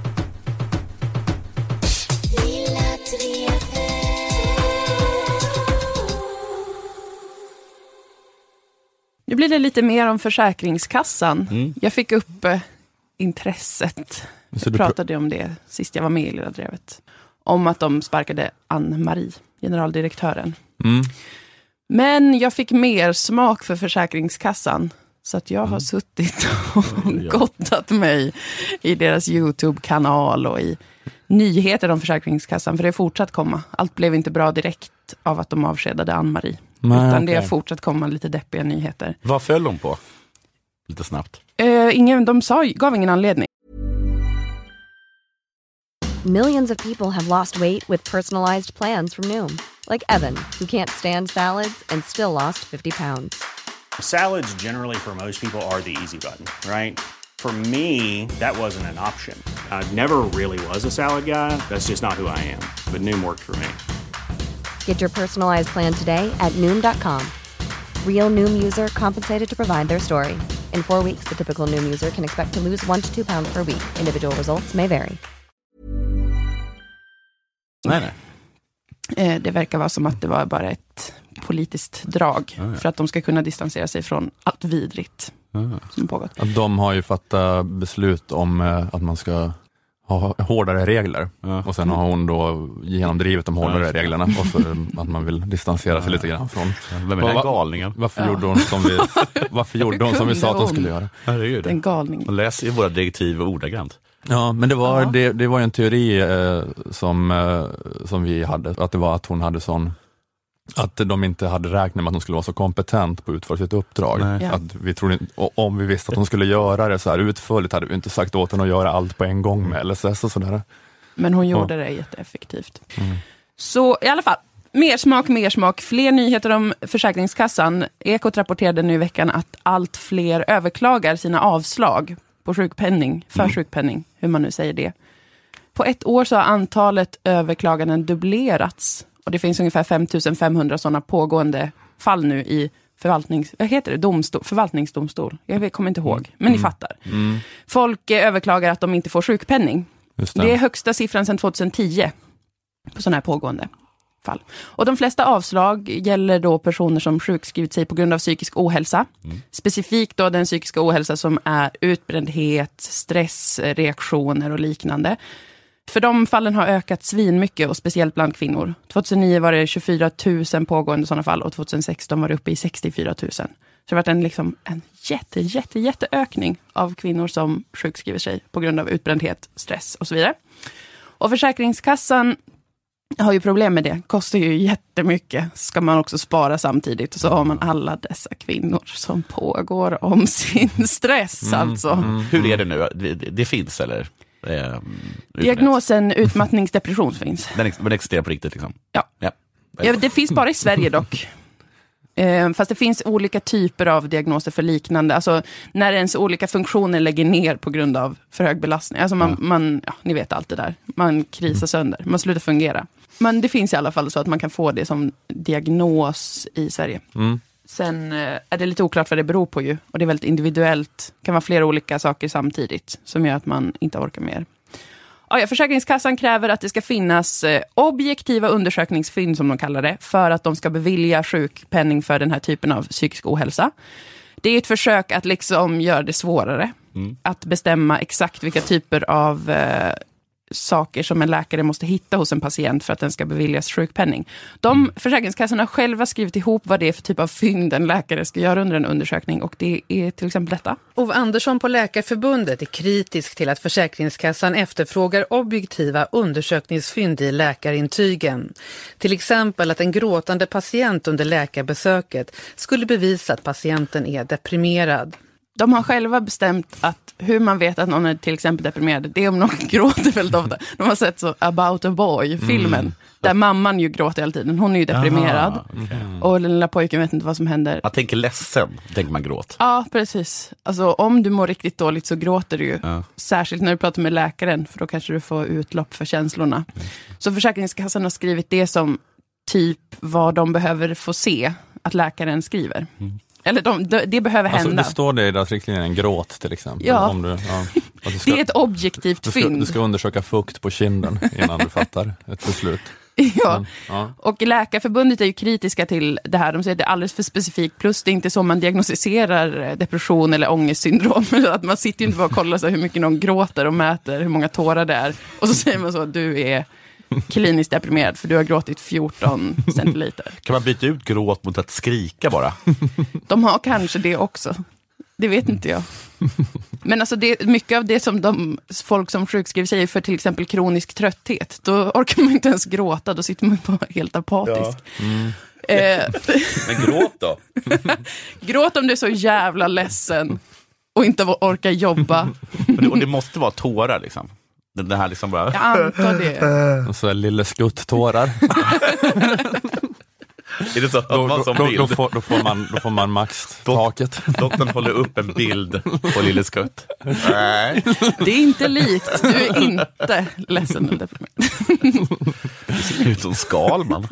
Speaker 3: Nu blir det lite mer om Försäkringskassan. Mm. Jag fick upp eh, intresset. Jag pratade om det sist jag var med i Lilla Drevet. Om att de sparkade Ann-Marie, generaldirektören. Mm. Men jag fick mer smak för Försäkringskassan. Så att jag mm. har suttit och ja. gottat mig i deras YouTube-kanal och i nyheter om Försäkringskassan. För det är fortsatt komma. Allt blev inte bra direkt av att de avskedade Ann-Marie. Nej, utan okay. det är fortsatt komma lite deppiga nyheter.
Speaker 1: Vad föll de på? Lite snabbt.
Speaker 3: Uh, ingen, de sa, gav ingen anledning.
Speaker 6: Millions of people have lost weight with personalized plans from Noom. Like Evan, who can't stand salads and still lost fifty pounds.
Speaker 7: Salads generally for most people are the easy button, right? For me, that wasn't an option. I never really was a salad guy. That's just not who I am. But Noom worked for me.
Speaker 6: Get your personalized plan today at Noom dot com. Real Noom user compensated to provide their story. In four weeks, the typical Noom user can expect to lose one to two pounds per week. Individual results may vary.
Speaker 1: Nej, nej.
Speaker 3: Eh, det verkar vara som att det var bara ett politiskt drag ah, ja. för att de ska kunna distansera sig från allt vidrigt ah. som pågått.
Speaker 2: Att de har ju fattat beslut om eh, att man ska ha hårdare regler ah. och sen har hon då genomdrivit de hårdare ah. reglerna och så att man vill distansera ah. sig lite grann från.
Speaker 1: Vem är den va, galningen?
Speaker 2: Varför, ja. gjorde hon som vi, varför gjorde hon som vi sa att hon skulle göra?
Speaker 1: Ja, det är ju det.
Speaker 3: Den galning.
Speaker 1: Hon läser ju våra direktiv ordagrant.
Speaker 2: Ja, men det var, det, det var ju en teori eh, som, eh, som vi hade, att det var att hon hade sån, att de inte hade räknat med att hon skulle vara så kompetent på att utföra sitt uppdrag.
Speaker 3: Ja.
Speaker 2: Att vi trodde, om vi visste att hon skulle göra det så här utförligt hade vi inte sagt åt henne att göra allt på en gång med L S S och sådär.
Speaker 3: Men hon gjorde ja. det jätteeffektivt. Mm. Så i alla fall, mer smak, mer smak. Fler nyheter om Försäkringskassan. Ekot rapporterade nu i veckan att allt fler överklagar sina avslag på sjukpenning, för mm. sjukpenning, hur man nu säger det. På ett år så har antalet överklaganden dubblerats. Och det finns ungefär fem tusen femhundra sådana pågående fall nu i förvaltnings, vad heter det? Domstol, förvaltningsdomstol. Jag kommer inte ihåg,
Speaker 2: mm.
Speaker 3: men ni fattar.
Speaker 2: Mm.
Speaker 3: Folk överklagar att de inte får sjukpenning.
Speaker 2: Just det.
Speaker 3: Det är högsta siffran sedan tjugohundratio på sådana här pågående fall. Och de flesta avslag gäller då personer som sjukskrivit sig på grund av psykisk ohälsa. Mm. Specifikt då den psykiska ohälsa som är utbrändhet, stressreaktioner och liknande. För de fallen har ökat svin mycket och speciellt bland kvinnor. tjugohundranio var det tjugofyra tusen pågående sådana fall och tjugohundrasexton var det uppe i sextiofyra tusen. Så det har varit en, liksom, en jätte, jätte, jätteökning av kvinnor som sjukskriver sig på grund av utbrändhet, stress och så vidare. Och Försäkringskassan har ju problem med det. Kostar ju jättemycket. Ska man också spara samtidigt. Och så har man alla dessa kvinnor som pågår om sin stress. Mm, alltså.
Speaker 1: Mm. Hur är det nu? Det, det finns eller? Eh,
Speaker 3: Diagnosen utmattningsdepression finns.
Speaker 1: Den, den existerar på riktigt liksom?
Speaker 3: Ja. ja. ja det finns bara i Sverige dock. Eh, fast det finns olika typer av diagnoser för liknande. Alltså när ens olika funktioner lägger ner på grund av för hög belastning. Alltså man, ja. man ja, ni vet allt det där. Man krisar sönder. Man slutar fungera. Men det finns i alla fall så att man kan få det som diagnos i Sverige. Mm. Sen eh, är det lite oklart vad det beror på ju. Och det är väldigt individuellt. Det kan vara flera olika saker samtidigt som gör att man inte orkar mer. Ja, Försäkringskassan kräver att det ska finnas eh, objektiva undersökningsfynd som de kallar det. För att de ska bevilja sjukpenning för den här typen av psykisk ohälsa. Det är ett försök att liksom göra det svårare. Mm. Att bestämma exakt vilka typer av eh, saker som en läkare måste hitta hos en patient för att den ska beviljas sjukpenning. De mm. Försäkringskassorna har själva skrivit ihop vad det är för typ av fynd en läkare ska göra under en undersökning och det är till exempel detta.
Speaker 8: Ove Andersson på Läkarförbundet är kritisk till att Försäkringskassan efterfrågar objektiva undersökningsfynd i läkarintygen. Till exempel att en gråtande patient under läkarbesöket skulle bevisa att patienten är deprimerad.
Speaker 3: De har själva bestämt att hur man vet att någon är till exempel deprimerad, det är om någon gråter väldigt ofta. De har sett så About a Boy-filmen, mm. där mamman ju gråter hela tiden. Hon är ju deprimerad. Aha, okay. Och den lilla pojken vet inte vad som händer.
Speaker 1: Jag tänker ledsen, tänker man gråt.
Speaker 3: Ja, precis. Alltså om du mår riktigt dåligt så gråter du ju. Ja. Särskilt när du pratar med läkaren, för då kanske du får utlopp för känslorna. Mm. Så Försäkringskassan har skrivit det som typ vad de behöver få se att läkaren skriver. Mm. Eller de, de, det behöver
Speaker 2: alltså,
Speaker 3: hända.
Speaker 2: Det står det i deras riktlinjer, en gråt till exempel.
Speaker 3: Ja,
Speaker 2: om du, ja du
Speaker 3: ska, det är ett objektivt
Speaker 2: du ska,
Speaker 3: fynd.
Speaker 2: Du ska undersöka fukt på kinden innan du fattar ett beslut.
Speaker 3: Ja.
Speaker 2: Men, ja,
Speaker 3: och Läkarförbundet är ju kritiska till det här. De säger att det är alldeles för specifikt. Plus det är inte så man diagnostiserar depression eller ångestsyndrom. Att man sitter ju inte bara och kollar så hur mycket någon gråter och mäter hur många tårar det är. Och så säger man så att du är kliniskt deprimerad för du har gråtit fjorton centiliter.
Speaker 1: Kan man byta ut gråt mot att skrika bara?
Speaker 3: De har kanske det också. Det vet inte jag. Men alltså det, mycket av det som de folk som sjukskriver sig för till exempel kronisk trötthet, då orkar man inte ens gråta, då sitter man bara helt apatisk. Ja. Mm. Eh,
Speaker 1: Men gråt då?
Speaker 3: Gråt om du är så jävla ledsen och inte orkar jobba.
Speaker 1: Och det måste vara tårar liksom. Den här liksom bara...
Speaker 3: Jag antar det.
Speaker 2: Och så är lille skutt tårar.
Speaker 1: Är det så?
Speaker 2: Då, då, då, då, får, då, får man, då får man max taket.
Speaker 1: Doktorn håller upp en bild på lille skutt. Nej.
Speaker 3: Det är inte likt. Du är inte ledsen eller deprimerad.
Speaker 1: Det ser ut som Skalman.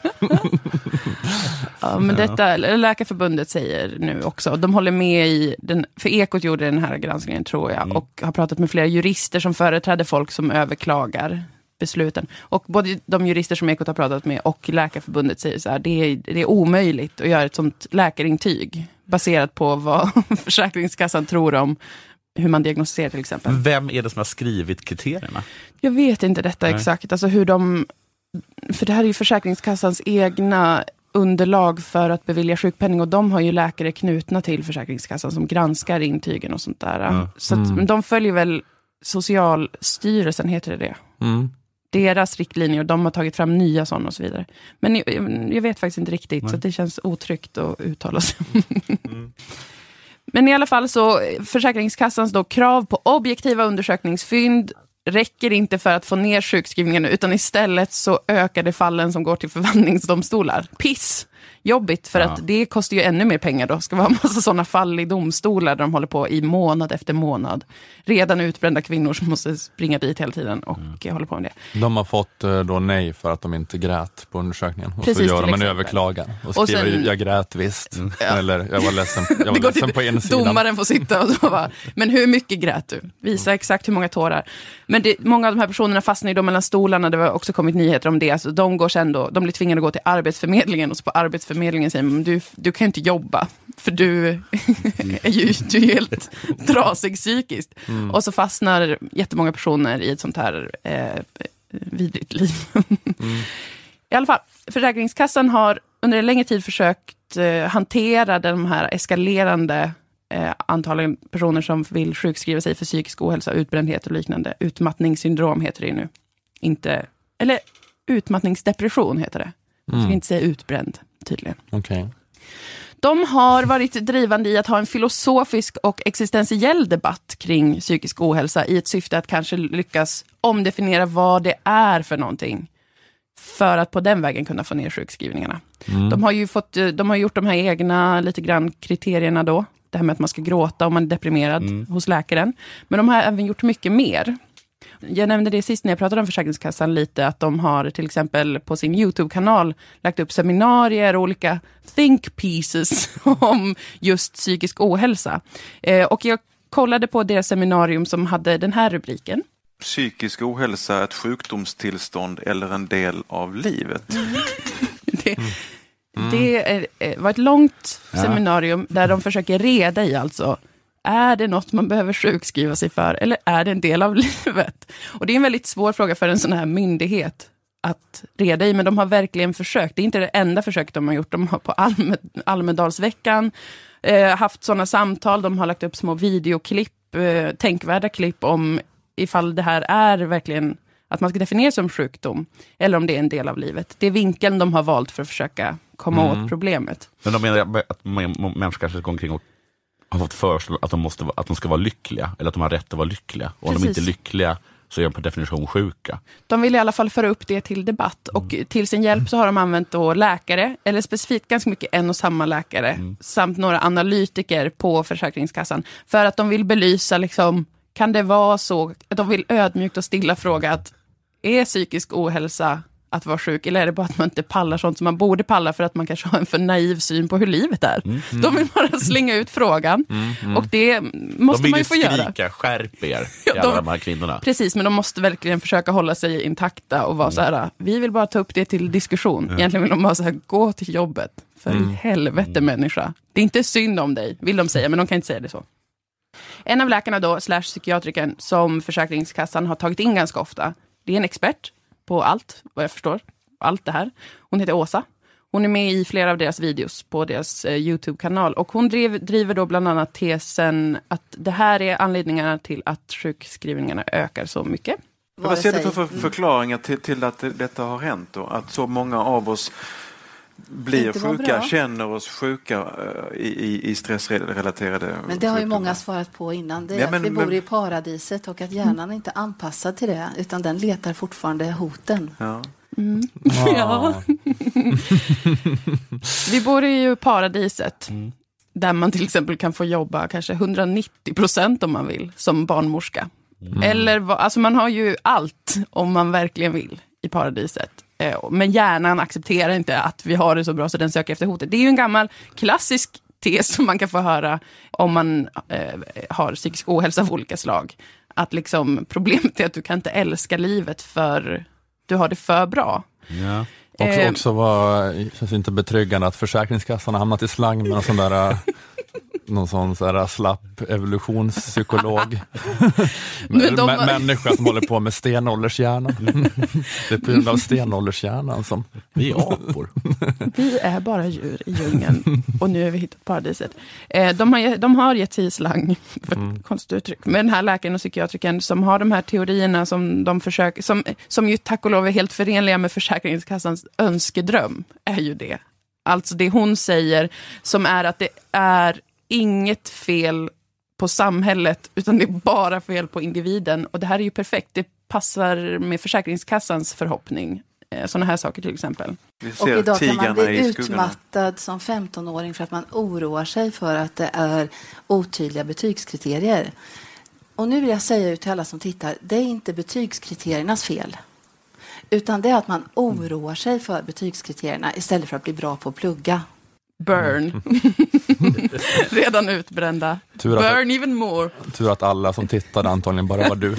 Speaker 3: Ja, men detta Läkarförbundet säger nu också. De håller med i den, för Ekot gjorde den här granskningen tror jag. Mm. Och har pratat med flera jurister som företräder folk som överklagar besluten. Och både de jurister som Ekot har pratat med och Läkarförbundet säger så här, det är, det är omöjligt att göra ett sånt läkarintyg baserat på vad Försäkringskassan tror om hur man diagnostiserar till exempel.
Speaker 1: Vem är det som har skrivit kriterierna?
Speaker 3: Jag vet inte detta Nej. exakt. Alltså hur de, för det här är ju Försäkringskassans egna underlag för att bevilja sjukpenning och de har ju läkare knutna till Försäkringskassan som granskar intygen och sånt där. Mm. Så att, men de följer väl Socialstyrelsen, heter det det? Mm. Deras riktlinjer och de har tagit fram nya sådana och så vidare. Men jag, jag vet faktiskt inte riktigt Nej. Så det känns otryggt att uttala sig. Mm. Men i alla fall så Försäkringskassans då krav på objektiva undersökningsfynd räcker inte för att få ner sjukskrivningarna utan istället så ökar det fallen som går till förvaltningsdomstolar. Piss! Jobbigt för ja. att det kostar ju ännu mer pengar då. Ska vi ha en massa sådana fall i domstolar där de håller på i månad efter månad. Redan utbrända kvinnor som måste springa dit hela tiden och mm. håller på med det.
Speaker 2: De har fått då nej för att de inte grät på undersökningen. Och
Speaker 3: Precis,
Speaker 2: så gör de en överklagan och, och skriver sen, jag grät visst. Mm. Ja. Eller jag var ledsen, jag var ledsen på en sida.
Speaker 3: Domaren får sitta och så bara, men hur mycket grät du? Visa exakt hur många tårar. Men det, många av de här personerna fastnar ju då mellan stolarna. Det har också kommit nyheter om det. Alltså, de går sen då, de blir tvingade att gå till Arbetsförmedlingen och så på Arbetsförmedlingen säger man, du, du kan inte jobba för du är ju du är helt trasig psykiskt. Mm. Och så fastnar jättemånga personer i ett sånt här eh, vidrigt liv. Mm. I alla fall, Försäkringskassan har under en längre tid försökt eh, hantera de här eskalerande eh, antalet personer som vill sjukskriva sig för psykisk ohälsa, utbrändhet och liknande. Utmattningssyndrom heter det nu. Inte, eller utmattningsdepression heter det. Jag ska inte säga utbränd, tydligen.
Speaker 2: Okay.
Speaker 3: De har varit drivande i att ha en filosofisk och existentiell debatt kring psykisk ohälsa i ett syfte att kanske lyckas omdefiniera vad det är för någonting för att på den vägen kunna få ner sjukskrivningarna. Mm. De har ju fått, de har gjort de här egna lite grann kriterierna då. Det här med att man ska gråta om man är deprimerad mm. hos läkaren. Men de har även gjort mycket mer. Jag nämnde det sist när jag pratade om Försäkringskassan lite, att de har till exempel på sin YouTube-kanal lagt upp seminarier och olika think pieces om just psykisk ohälsa. Eh, och jag kollade på deras seminarium som hade den här rubriken.
Speaker 9: Psykisk ohälsa är ett sjukdomstillstånd eller en del av livet.
Speaker 3: Mm. det, mm. det var ett långt ja. seminarium där de försöker reda i alltså. Är det något man behöver sjukskriva sig för eller är det en del av livet? Och det är en väldigt svår fråga för en sån här myndighet att reda i, men de har verkligen försökt. Det är inte det enda försöket de har gjort. De har på Alme, Almedalsveckan eh, haft sådana samtal. De har lagt upp små videoklipp, eh, tänkvärda klipp om ifall det här är verkligen att man ska definiera som sjukdom eller om det är en del av livet. Det är vinkeln de har valt för att försöka komma mm. åt problemet.
Speaker 1: Men de menar att människor kanske går omkring och har fått föreslå att de, måste, att de ska vara lyckliga eller att de har rätt att vara lyckliga. Och Precis. Om de inte är lyckliga så är de på definition sjuka.
Speaker 3: De vill i alla fall föra upp det till debatt och mm. till sin hjälp så har de använt då läkare, eller specifikt ganska mycket en och samma läkare mm. samt några analytiker på Försäkringskassan för att de vill belysa liksom, kan det vara så att de vill ödmjukt och stilla fråga att är psykisk ohälsa att vara sjuk eller är det bara att man inte pallar sånt som man borde palla för att man kanske har en för naiv syn på hur livet är. Mm, mm. De vill bara slänga ut frågan mm, mm. och det måste man ju få göra.
Speaker 1: De vill skrika, skärp er, ja, alla de här kvinnorna.
Speaker 3: Precis, men de måste verkligen försöka hålla sig intakta och vara mm. så här, vi vill bara ta upp det till diskussion. Mm. Egentligen vill de bara så här, gå till jobbet för mm. helvete mm. människa. Det är inte synd om dig, vill de säga, men de kan inte säga det så. En av läkarna då, slash psykiatriken, som Försäkringskassan har tagit in ganska ofta, det är en expert på allt, vad jag förstår. Allt det här. Hon heter Åsa. Hon är med i flera av deras videos på deras eh, YouTube-kanal. Och hon driv, driver då bland annat tesen att det här är anledningarna till att sjukskrivningarna ökar så mycket.
Speaker 9: Vad ser du för, för förklaringar till, till att detta har hänt då? Att så många av oss blir sjuka, känner oss sjuka uh, i, i stressrelaterade...
Speaker 10: Men det har ju många svarat på innan. Det är ja, men, att vi bor men... i paradiset och att hjärnan mm. inte är anpassad till det, utan den letar fortfarande hoten.
Speaker 9: Ja.
Speaker 3: Mm. Ja. Vi bor i paradiset. Mm. Där man till exempel kan få jobba kanske hundranittio procent om man vill som barnmorska. Mm. Eller, alltså man har ju allt om man verkligen vill i paradiset. Men hjärnan accepterar inte att vi har det så bra så den söker efter hotet. Det är ju en gammal klassisk tes som man kan få höra om man eh, har psykisk ohälsa av olika slag. Att liksom problemet är att du kan inte älska livet för du har det för bra.
Speaker 2: Ja. Också, eh, också var känns inte betryggande att Försäkringskassan har hamnat i slang med någon sån där någon sån så här slapp evolutionspsykolog. de... M- människa som håller på med stenåldershjärnan. Det är på grund av stenåldershjärnan som
Speaker 1: vi är apor.
Speaker 3: Vi är bara djur i djungeln och nu har vi hittat paradiset. Eh, de, har, de har gett sig slang för ett mm. konstigt uttryck. Men den här läkaren och psykiatriken som har de här teorierna som de försöker, som, som ju tack och lov är helt förenliga med Försäkringskassans önskedröm är ju det. Alltså det hon säger som är att det är inget fel på samhället utan det är bara fel på individen. Och det här är ju perfekt. Det passar med Försäkringskassans förhoppning. Sådana här saker till exempel.
Speaker 10: Och idag kan man bli utmattad som femtonåring för att man oroar sig för att det är otydliga betygskriterier. Och nu vill jag säga ut till alla som tittar, det är inte betygskriteriernas fel. Utan det är att man oroar sig för betygskriterierna istället för att bli bra på att plugga.
Speaker 3: Burn. Redan utbrända.
Speaker 2: Tur att,
Speaker 3: Burn even more.
Speaker 2: Tur att alla som tittade antagligen bara var du.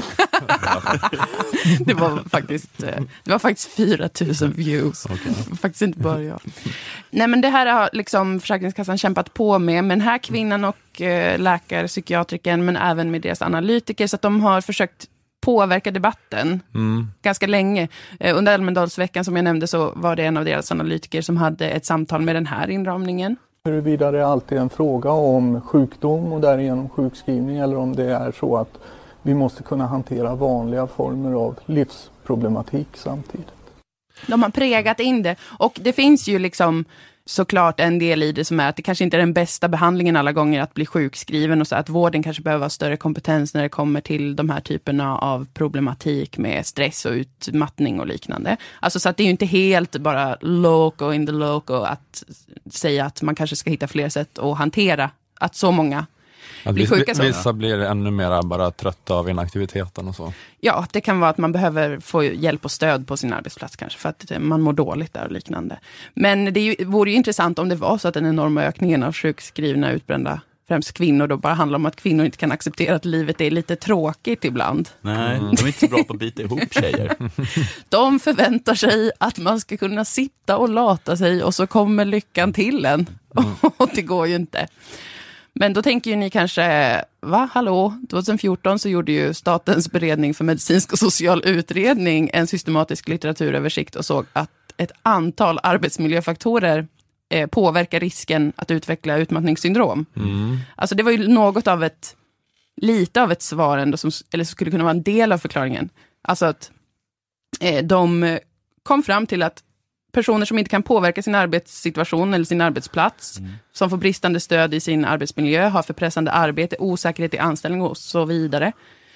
Speaker 3: Det var faktiskt det var faktiskt fyra tusen views. Okay. Faktiskt inte bara jag. Nej, men det här har liksom Försäkringskassan kämpat på med. Men här kvinnan och eh, läkare, psykiatriken, men även med deras analytiker. Så att de har försökt påverka debatten mm. ganska länge. Under Almedalsveckan som jag nämnde så var det en av deras analytiker som hade ett samtal med den här inramningen.
Speaker 11: Huruvida det är alltid en fråga om sjukdom och därigenom sjukskrivning eller om det är så att vi måste kunna hantera vanliga former av livsproblematik samtidigt.
Speaker 3: De har prägat in det och det finns ju liksom såklart en del i det som är att det kanske inte är den bästa behandlingen alla gånger att bli sjukskriven och så att vården kanske behöver ha större kompetens när det kommer till de här typerna av problematik med stress och utmattning och liknande. Alltså så att det är ju inte helt bara loco in the loco att säga att man kanske ska hitta fler sätt att hantera att så många
Speaker 2: att
Speaker 3: blir sjuka. Så.
Speaker 2: Vissa blir ännu mer bara trötta av inaktiviteten och så.
Speaker 3: Ja, det kan vara att man behöver få hjälp och stöd på sin arbetsplats kanske för att man mår dåligt där och liknande. Men det är ju, vore ju intressant om det var så att den enorma ökningen av sjukskrivna utbrända främst kvinnor då bara handlar om att kvinnor inte kan acceptera att livet är lite tråkigt ibland.
Speaker 1: Nej, mm. de är inte så bra på att bita ihop tjejer.
Speaker 3: De förväntar sig att man ska kunna sitta och lata sig och så kommer lyckan till en. Mm. Och det går ju inte. Men då tänker ju ni kanske, va, hallå, tjugohundrafjorton så gjorde ju Statens beredning för medicinsk och social utredning en systematisk litteraturöversikt och såg att ett antal arbetsmiljöfaktorer eh, påverkar risken att utveckla utmattningssyndrom. Mm. Alltså det var ju något av ett, lite av ett svar ändå, som, eller som skulle kunna vara en del av förklaringen. Alltså att eh, de kom fram till att personer som inte kan påverka sin arbetssituation eller sin arbetsplats, mm. som får bristande stöd i sin arbetsmiljö, har förpressande arbete, osäkerhet i anställning och så vidare.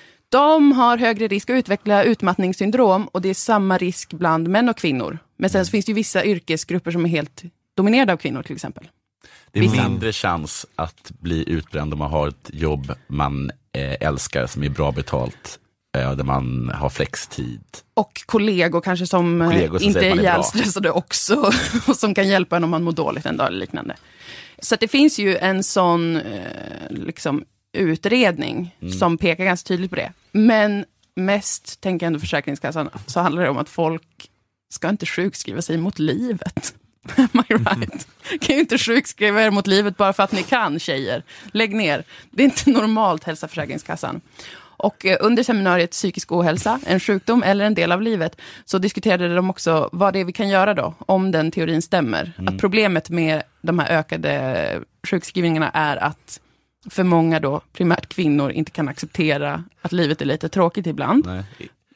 Speaker 3: De har högre risk att utveckla utmattningssyndrom och det är samma risk bland män och kvinnor. Men sen så finns det ju vissa yrkesgrupper som är helt dominerade av kvinnor till exempel.
Speaker 1: Det är vissa. Mindre chans att bli utbränd om man har ett jobb man eh, älskar som är bra betalt. Där man har flextid.
Speaker 3: Och kollegor kanske som, kollegor som inte är ihjälstressade också. Och som kan hjälpa en om man mår dåligt en dag eller liknande. Så att det finns ju en sån eh, liksom, utredning mm. som pekar ganska tydligt på det. Men mest, tänker jag ändå Försäkringskassan, så handlar det om att folk ska inte sjukskriva sig mot livet. Am I right? Kan ju inte sjukskriva er mot livet bara för att ni kan, tjejer. Lägg ner. Det är inte normalt, hälsa Försäkringskassan. Och under seminariet Psykisk ohälsa, en sjukdom eller en del av livet, så diskuterade de också vad det är vi kan göra då, om den teorin stämmer. Mm. Att problemet med de här ökade sjukskrivningarna är att för många då, primärt kvinnor, inte kan acceptera att livet är lite tråkigt ibland. Nej.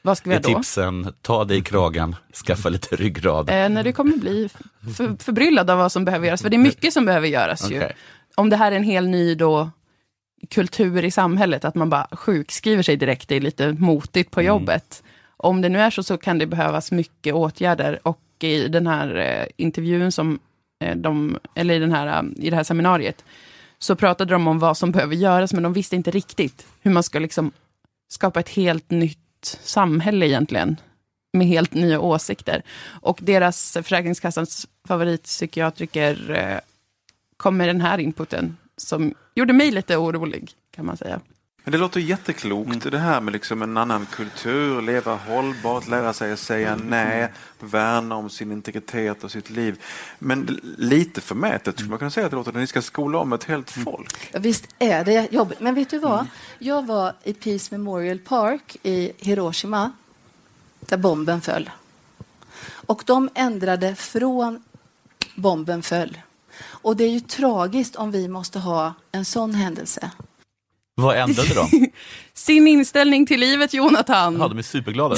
Speaker 3: Vad ska vi
Speaker 1: är
Speaker 3: då?
Speaker 1: tipsen, ta dig i kragen, skaffa lite ryggrad.
Speaker 3: Eh, när du kommer bli för, förbryllad av vad som behöver göras. För det är mycket som behöver göras okay. ju. Om det här är en hel ny då kultur i samhället, att man bara sjukskriver sig direkt, det är lite motigt på mm. jobbet. Om det nu är så, så kan det behövas mycket åtgärder. Och i den här eh, intervjun som eh, de, eller i, den här, i det här seminariet, så pratade de om vad som behöver göras, men de visste inte riktigt hur man ska liksom skapa ett helt nytt samhälle egentligen, med helt nya åsikter. Och deras Försäkringskassans favoritpsykiatriker eh, kom med den här inputen som gjorde mig lite orolig, kan man säga.
Speaker 9: Men det låter jätteklokt mm. det här med liksom en annan kultur, leva hållbart, lära sig att säga mm. nej, värna om sin integritet och sitt liv. Men lite förmätet skulle man kunna säga att det låter att ni ska skola om ett helt folk.
Speaker 10: Ja, visst är det jobbigt, men vet du vad? Mm. Jag var i Peace Memorial Park i Hiroshima där bomben föll. Och de ändrade från bomben föll. Och det är ju tragiskt om vi måste ha en sån händelse.
Speaker 1: Vad ändrade de?
Speaker 3: Sin inställning till livet, Jonathan.
Speaker 1: Ja, de är superglada.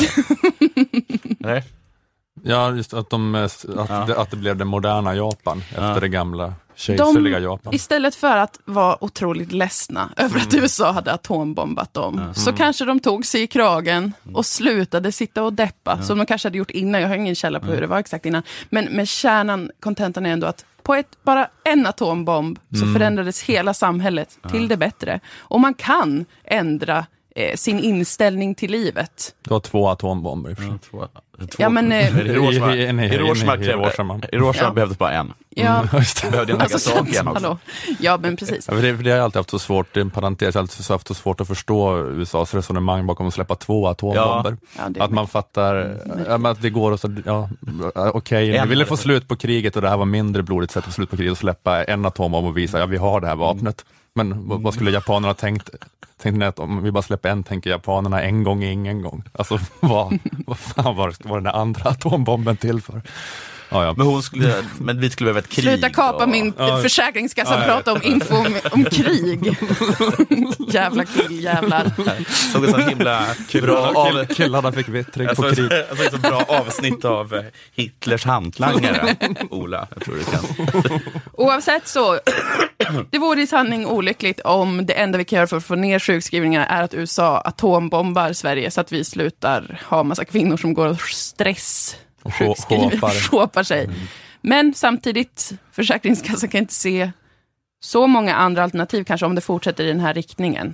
Speaker 1: Nej.
Speaker 2: Ja, just att, de, att,
Speaker 1: ja.
Speaker 2: det, att det blev det moderna Japan efter
Speaker 1: ja.
Speaker 2: det gamla kejserliga Japan.
Speaker 3: Istället för att vara otroligt ledsna över mm. att U S A hade atombombat dem, mm. så kanske de tog sig i kragen och slutade sitta och deppa, mm. som de kanske hade gjort innan. Jag har ingen källa på mm. hur det var exakt innan. Men med kärnan, kontentan är ändå att på ett, bara en atombomb så
Speaker 2: mm.
Speaker 3: förändrades hela samhället till
Speaker 1: mm.
Speaker 3: det bättre. Och man kan ändra eh, sin inställning till livet.
Speaker 2: Det var två atombomber i och för sig.
Speaker 1: Ja, två, två.
Speaker 3: Ja, men eh,
Speaker 1: Hiroshima, Hiroshima, Hiroshima, Hiroshima behövde bara en.
Speaker 3: Ja.
Speaker 1: Mm. Det behövde en Nagasaki igen också.
Speaker 3: Hallå. Ja, men precis.
Speaker 2: Ja, det, det har jag alltid haft så svårt, en parentes, jag har alltid haft så svårt att förstå U S A:s resonemang bakom att släppa två atombomber. Ja. Ja, att man fattar mm. att det går och så, ja, okej, okay, vi ville få slut på kriget och det här var mindre blodigt sätt att få slut på kriget och släppa en atombomb och visa, ja, vi har det här vapnet. Men mm. vad skulle japanerna tänkt? Tänkte ni att om vi bara släpper en, tänker japanerna en gång, ingen gång. Alltså vad, vad fan var, var den där andra atombomben till för? Ja, ja.
Speaker 1: Men, hon skulle, men vi skulle behöva ett krig.
Speaker 3: Sluta kapa
Speaker 1: och...
Speaker 3: min
Speaker 1: ja.
Speaker 3: försäkringskassa och ja, prata om info om, om krig. Jävla killjävlar.
Speaker 1: Såg en sån himla bra av...
Speaker 2: Killarna fick vittring på
Speaker 1: alltså,
Speaker 2: krig.
Speaker 1: Alltså ett så bra avsnitt av Hitlers hantlangare. Ola, jag tror det kan.
Speaker 3: Oavsett så, det vore i sanning olyckligt om det enda vi kan göra för att få ner sjukskrivningarna är att U S A atombombar Sverige så att vi slutar ha massa kvinnor som går och stress
Speaker 2: och sjåpar.
Speaker 3: sjåpar sig. Mm. Men samtidigt, Försäkringskassan kan inte se så många andra alternativ kanske om det fortsätter i den här riktningen.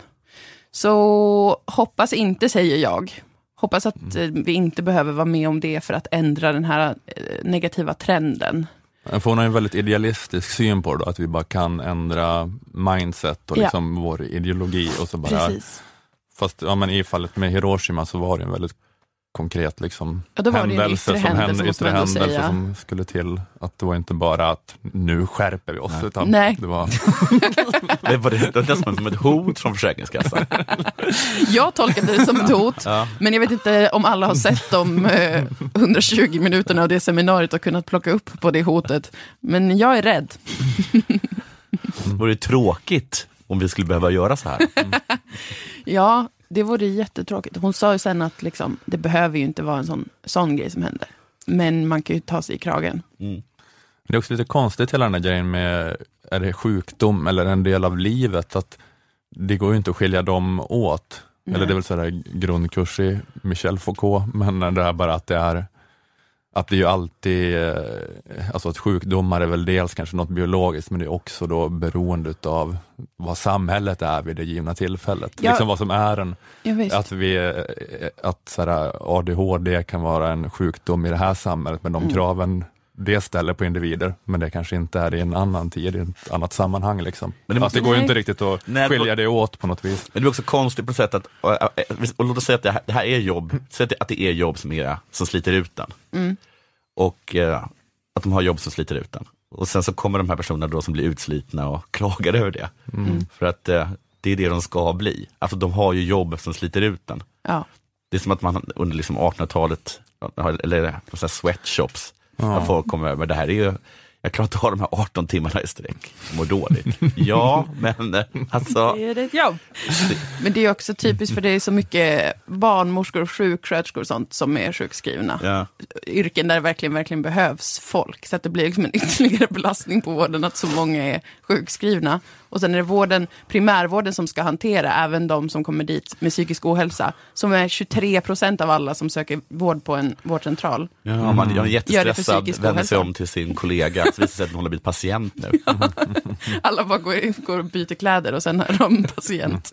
Speaker 3: Så hoppas inte, säger jag. Hoppas att mm. vi inte behöver vara med om det för att ändra den här negativa trenden.
Speaker 2: För hon har en väldigt idealistisk syn på det då, att vi bara kan ändra mindset och liksom ja. vår ideologi och så bara.
Speaker 3: Precis.
Speaker 2: Fast ja, men i fallet med Hiroshima så var det en väldigt konkret liksom
Speaker 3: ja, då var
Speaker 2: händelse
Speaker 3: det en yttre
Speaker 2: som
Speaker 3: händelse,
Speaker 2: hände, yttre händelse
Speaker 3: säga.
Speaker 2: som skulle till, att det var inte bara att nu skärper vi oss
Speaker 3: Nej.
Speaker 2: utan
Speaker 3: Nej.
Speaker 2: det var
Speaker 1: det var det, det var som ett hot från Försäkringskassan.
Speaker 3: Jag tolkade det som ett hot, ja. men jag vet inte om alla har sett de eh, hundratjugo minuterna av det seminariet och kunnat plocka upp på det hotet. Men jag är rädd.
Speaker 1: Mm. Var det tråkigt om vi skulle behöva göra så här? Mm.
Speaker 3: Ja, det vore jättetråkigt. Hon sa ju sen att liksom, det behöver ju inte vara en sån, sån grej som händer. Men man kan ju ta sig i kragen.
Speaker 2: Mm. Det är också lite konstigt hela den här grejen med, är det sjukdom eller en del av livet, att det går ju inte att skilja dem åt. Nej. Eller det är väl sådär grundkurs i Michel Foucault, men det är bara att det är att det är ju alltid, alltså att sjukdomar är väl dels kanske något biologiskt, men det är också då beroende av vad samhället är vid det givna tillfället. Ja. Liksom vad som är en,
Speaker 3: ja,
Speaker 2: att vi, att sådär, A D H D kan vara en sjukdom i det här samhället, men de mm. kraven det ställer på individer, men det kanske inte är i en annan tid, i ett annat sammanhang liksom. Men det, måste, det går ju inte riktigt att nej, skilja det åt på något vis.
Speaker 1: Men det är också konstigt på sätt att, och, och, och låt oss säga att det här, det här är jobb, så att det, att det är jobb som, är, som sliter ut den.
Speaker 3: Mm.
Speaker 1: Och eh, att de har jobb som sliter ut den. Och sen så kommer de här personerna då som blir utslitna och klagar över det.
Speaker 2: Mm.
Speaker 1: För att eh, det är det de ska bli. Alltså de har ju jobb som sliter ut den.
Speaker 3: Ja.
Speaker 1: Det är som att man under liksom artonhundratalet, eller så här sweatshops, ja. Folk kommer över. Det här är ju, Jag klarar inte att ha de här arton timmarna i sträck. Mår dåligt. Ja, men alltså...
Speaker 3: Det är ett jobb. Men det är också typiskt för det är så mycket barnmorskor och sjuksköterskor och sånt som är sjukskrivna.
Speaker 1: Ja.
Speaker 3: Yrken där det verkligen, verkligen behövs folk. Så att det blir liksom en ytterligare belastning på vården att så många är sjukskrivna. Och sen är det vården, primärvården som ska hantera även de som kommer dit med psykisk ohälsa. Som är tjugotre procent av alla som söker vård på en vårdcentral.
Speaker 1: Ja, man är jättestressad, vänder sig om till sin kollega. Så visar sig att hon har blivit patient nu.
Speaker 3: Alla bara går, går och byter kläder och sen är de patient.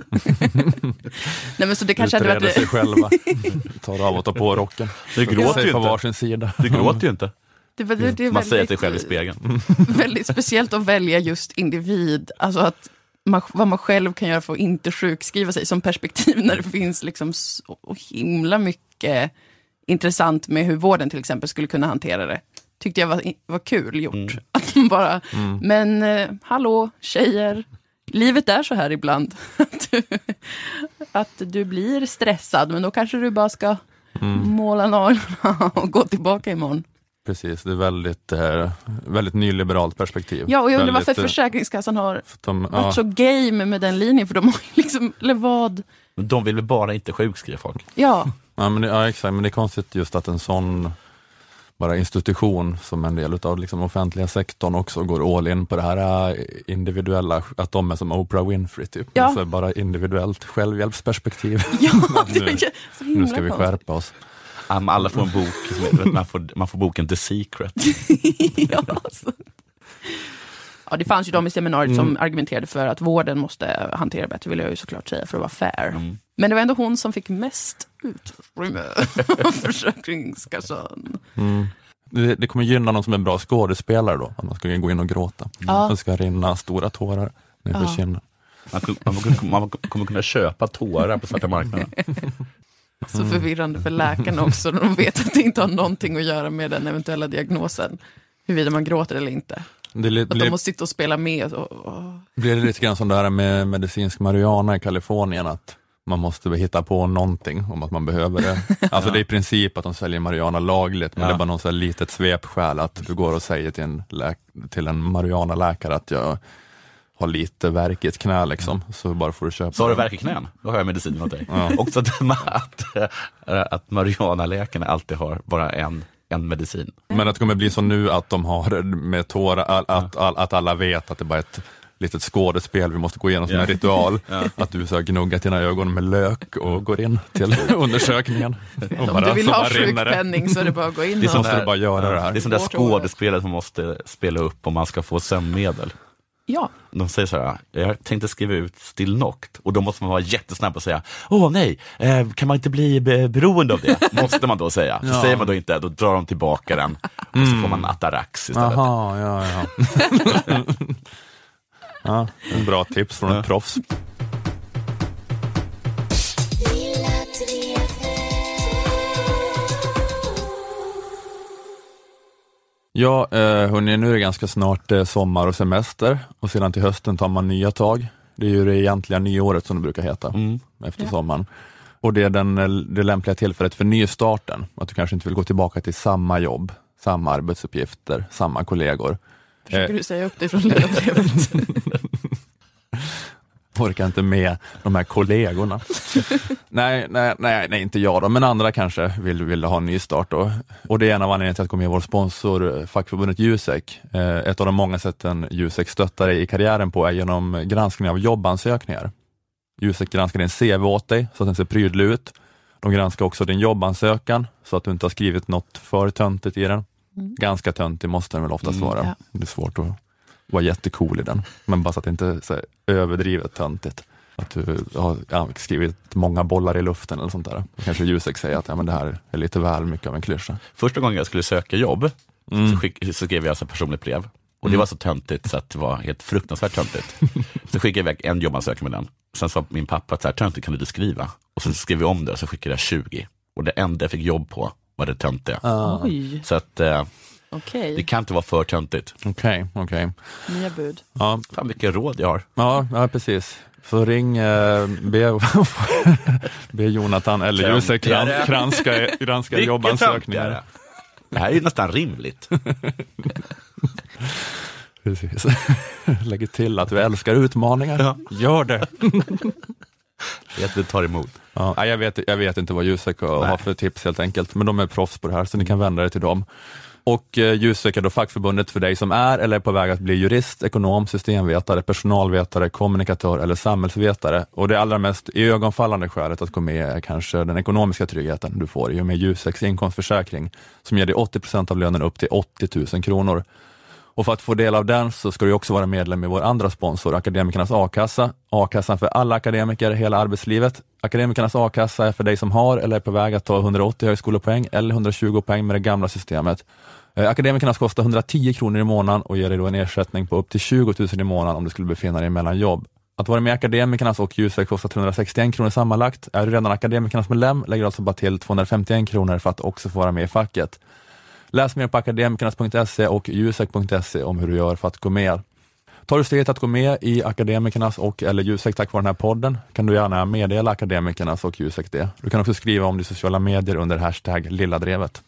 Speaker 3: Nej, men så det kanske
Speaker 2: utreder
Speaker 3: hade varit...
Speaker 2: sig själva. Tar av och tar på rocken.
Speaker 1: Det gråter ju
Speaker 2: på
Speaker 1: inte.
Speaker 2: varsin sida.
Speaker 1: Det gråter ju inte.
Speaker 3: Det, det, det är
Speaker 1: man
Speaker 3: väldigt,
Speaker 1: säger till själv i spegeln.
Speaker 3: Väldigt speciellt att välja just individ. Alltså att man, vad man själv kan göra för att inte sjukskriva sig som perspektiv när det finns liksom så himla mycket intressant med hur vården till exempel skulle kunna hantera det. Tyckte jag var, var kul gjort. Mm. Att man bara, mm. men eh, hallå tjejer, livet är så här ibland. att, du, att du blir stressad, men då kanske du bara ska mm. måla naglarna och gå tillbaka imorgon.
Speaker 2: Precis, det är väldigt, eh, väldigt nyliberalt perspektiv.
Speaker 3: Ja, och jag undrar
Speaker 2: väldigt,
Speaker 3: varför Försäkringskassan har
Speaker 2: de,
Speaker 3: varit
Speaker 2: ja.
Speaker 3: så game med den linjen, för de har liksom, eller vad?
Speaker 1: De vill väl bara inte sjukskriva folk.
Speaker 3: Ja.
Speaker 2: Ja, men det, ja, exakt, men det är konstigt just att en sån bara institution som en del av liksom offentliga sektorn också går all in på det här individuella, att de är som Oprah Winfrey typ.
Speaker 3: Ja.
Speaker 2: Alltså bara individuellt självhjälpsperspektiv.
Speaker 3: Ja, det
Speaker 2: nu,
Speaker 3: är så himla
Speaker 2: nu ska vi skärpa oss.
Speaker 1: Alla får en bok, man får, man får boken The Secret.
Speaker 3: Ja, alltså. Ja, det fanns ju de i seminariet mm. som argumenterade för att vården måste hantera bättre, vill jag ju såklart säga, för att vara fair. Mm. Men det var ändå hon som fick mest utrymme av Försäkringskassan.
Speaker 2: Mm. Det, det kommer gynna någon som är en bra skådespelare då, att man ska gå in och gråta. Mm. Det ska rinna stora tårar ner för
Speaker 3: ja.
Speaker 2: kinden.
Speaker 1: Man, man, man kommer kunna köpa tårar på svarta marknaden.
Speaker 3: Så förvirrande för läkarna också. De vet att det inte har någonting att göra med den eventuella diagnosen. Huruvida man gråter eller inte. Det li- att de måste sitta och spela med. Och, och...
Speaker 2: Blir det lite grann som det här med medicinsk marijuana i Kalifornien, att man måste hitta på någonting om att man behöver det. Alltså ja. Det är i princip att de säljer marijuana lagligt, men ja. Det är bara någon så här litet svepskäl att du går och säger till en, läk- till en marijuana-läkare att jag har lite värk i ett knä liksom, så bara får du köpa.
Speaker 1: Så har du värk i knän? Då har jag medicin åt dig. Ja. Också att, att, att marijuana-läkarna alltid har bara en, en medicin.
Speaker 2: Men att det kommer bli så nu att de har med tårar, att, att, att, att alla vet att det bara är ett litet skådespel, vi måste gå igenom som yeah. en ritual. Ja. Att du så gnuggar dina ögon med lök och går in till undersökningen.
Speaker 3: Om bara, du vill ha sjukpenning så är det bara att gå in.
Speaker 2: Det är som där, bara göra det här.
Speaker 1: Det är som det skådespelet man måste spela upp om man ska få sömnmedel.
Speaker 3: Ja.
Speaker 1: De säger så här, jag tänkte skriva ut Still Knocked, och då måste man vara jättesnabb och säga, åh nej, eh, kan man inte bli be- beroende av det? Måste man då säga. Så ja. Säger man då inte, då drar de tillbaka den och mm. så får man Atarax istället.
Speaker 2: Aha, ja, ja. Ja, en bra tips från ja. En proffs. Ja, hörni, nu är det ganska snart sommar och semester, och sedan till hösten tar man nya tag. Det är ju det egentliga nyåret som det brukar heta mm. efter ja. Sommaren. Och det är den, det lämpliga tillfället för nystarten. Att du kanske inte vill gå tillbaka till samma jobb, samma arbetsuppgifter, samma kollegor.
Speaker 3: Försöker du säga upp dig från ledartrevet?
Speaker 2: Orkar inte med de här kollegorna. nej, nej, nej, nej, inte jag då, men andra kanske vill, vill ha en ny start då. Och det är en av anledningarna till att gå med vår sponsor, fackförbundet Jusek. Eh, ett av de många sätten Jusek stöttar dig i karriären på är genom granskning av jobbansökningar. Jusek granskar din C V åt dig så att den ser prydlig ut. De granskar också din jobbansökan så att du inte har skrivit något för töntigt i den. Mm. Ganska töntig måste den väl oftast mm, vara. Ja. Det är svårt att vara jättecool i den. Men bara så att det inte är så överdrivet töntigt. Att du har ja, skrivit många bollar i luften eller sånt där. Kanske Jusek säger att ja, men det här är lite väl mycket av en klyscha.
Speaker 1: Första gången jag skulle söka jobb mm. så, skick, så skrev jag ett personligt brev. Och det var så töntigt så att det var helt fruktansvärt töntigt. Så skickade jag iväg en jobbansökan med den. Sen sa min pappa att så här, töntigt kan du skriva. Och så skrev vi om det och så skickade jag tjugo. Och det enda jag fick jobb på var det töntiga.
Speaker 3: Ah.
Speaker 1: Så att eh,
Speaker 3: okay.
Speaker 1: det kan inte vara för töntigt.
Speaker 2: Okej, okay, okej. Okay.
Speaker 3: Nya bud.
Speaker 2: Ja.
Speaker 1: Fan vilken råd jag har.
Speaker 2: Ja, ja precis. Så ring, eh, be, be Jonathan eller Jusek granska, granska jobbansökningar.
Speaker 1: Det här är ju nästan rimligt.
Speaker 2: Precis. Lägger till att du älskar utmaningar. Ja. Gör det.
Speaker 1: Att du tar emot.
Speaker 2: Ja, jag, vet, jag vet inte vad Jusek har för tips helt enkelt, men de är proffs på det här så ni kan vända er till dem. Och eh, Jusek är då fackförbundet för dig som är eller är på väg att bli jurist, ekonom, systemvetare, personalvetare, kommunikatör eller samhällsvetare. Och det allra mest ögonfallande skälet att gå med är kanske den ekonomiska tryggheten du får i och med Juseks inkomstförsäkring som ger dig åttio procent av lönen upp till åttio tusen kronor. Och för att få del av den så ska du också vara medlem i vår andra sponsor, Akademikernas A-kassa. A-kassan för alla akademiker hela arbetslivet. Akademikernas A-kassa är för dig som har eller är på väg att ta hundraåttio högskolepoäng eller hundratjugo poäng med det gamla systemet. Akademikernas kostar hundratio kronor i månaden och ger dig då en ersättning på upp till tjugo tusen i månaden om du skulle befinna dig mellan jobb. Att vara med i Akademikernas och Jusek kostar trehundrasextioen kronor sammanlagt. Är du redan Akademikernas medlem lägger du alltså bara till tvåhundrafemtioen kronor för att också få vara med i facket. Läs mer på akademikernas punkt se och jusek punkt se om hur du gör för att gå med. Tar du steget att gå med i Akademikernas och eller Jusek tack vare den här podden kan du gärna meddela Akademikernas och Jusek det. Du kan också skriva om det i sociala medier under hashtag Lilladrevet.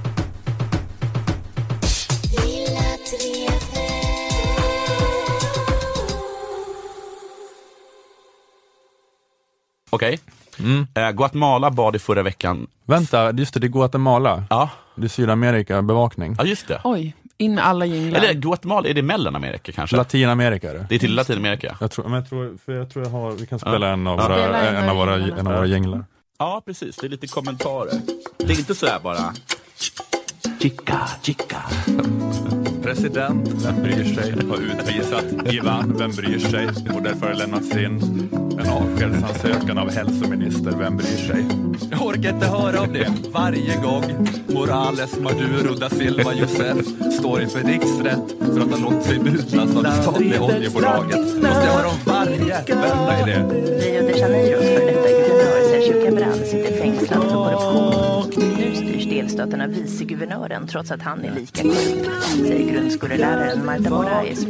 Speaker 1: Okej. Okay. Mm. Eh, Guatemala bad i förra veckan.
Speaker 2: Vänta, just det, det är Guatemala.
Speaker 1: Ja.
Speaker 2: Det är Sydamerika, bevakning.
Speaker 1: Ja, just det.
Speaker 3: Oj, in med alla jinglar.
Speaker 1: Eller Guatemala, är det Mellanamerika kanske?
Speaker 2: Latinamerika är det.
Speaker 1: Det är till Latinamerika.
Speaker 2: Jag tror, men jag tror, för jag tror jag har, vi kan spela ja. en av
Speaker 3: ja.
Speaker 2: våra, en, en av våra, en av våra jinglar.
Speaker 1: Ja, precis. Det är lite kommentarer. Det är inte så här bara. Chica, chica.
Speaker 2: President, vem bryr sig, har utvisat Ivan, vem bryr sig, och därför har lämnats in en avskedsansökan av hälsominister, vem bryr sig. Jag orkar inte höra om det varje gång Morales, Maduro, da Silva, Josef står inför riksrätt för att ha låtit sig mutas av det statliga oljebolaget. Måste jag höra om varje, vänta är det.
Speaker 12: Rio de Janeiros för detta guvernör Sergio Cabral sitter fängslad för korruption. Nu styrs delstaten av viceguvernören trots att han är lika korrupt, säger grundskoleläraren Marta Moraes.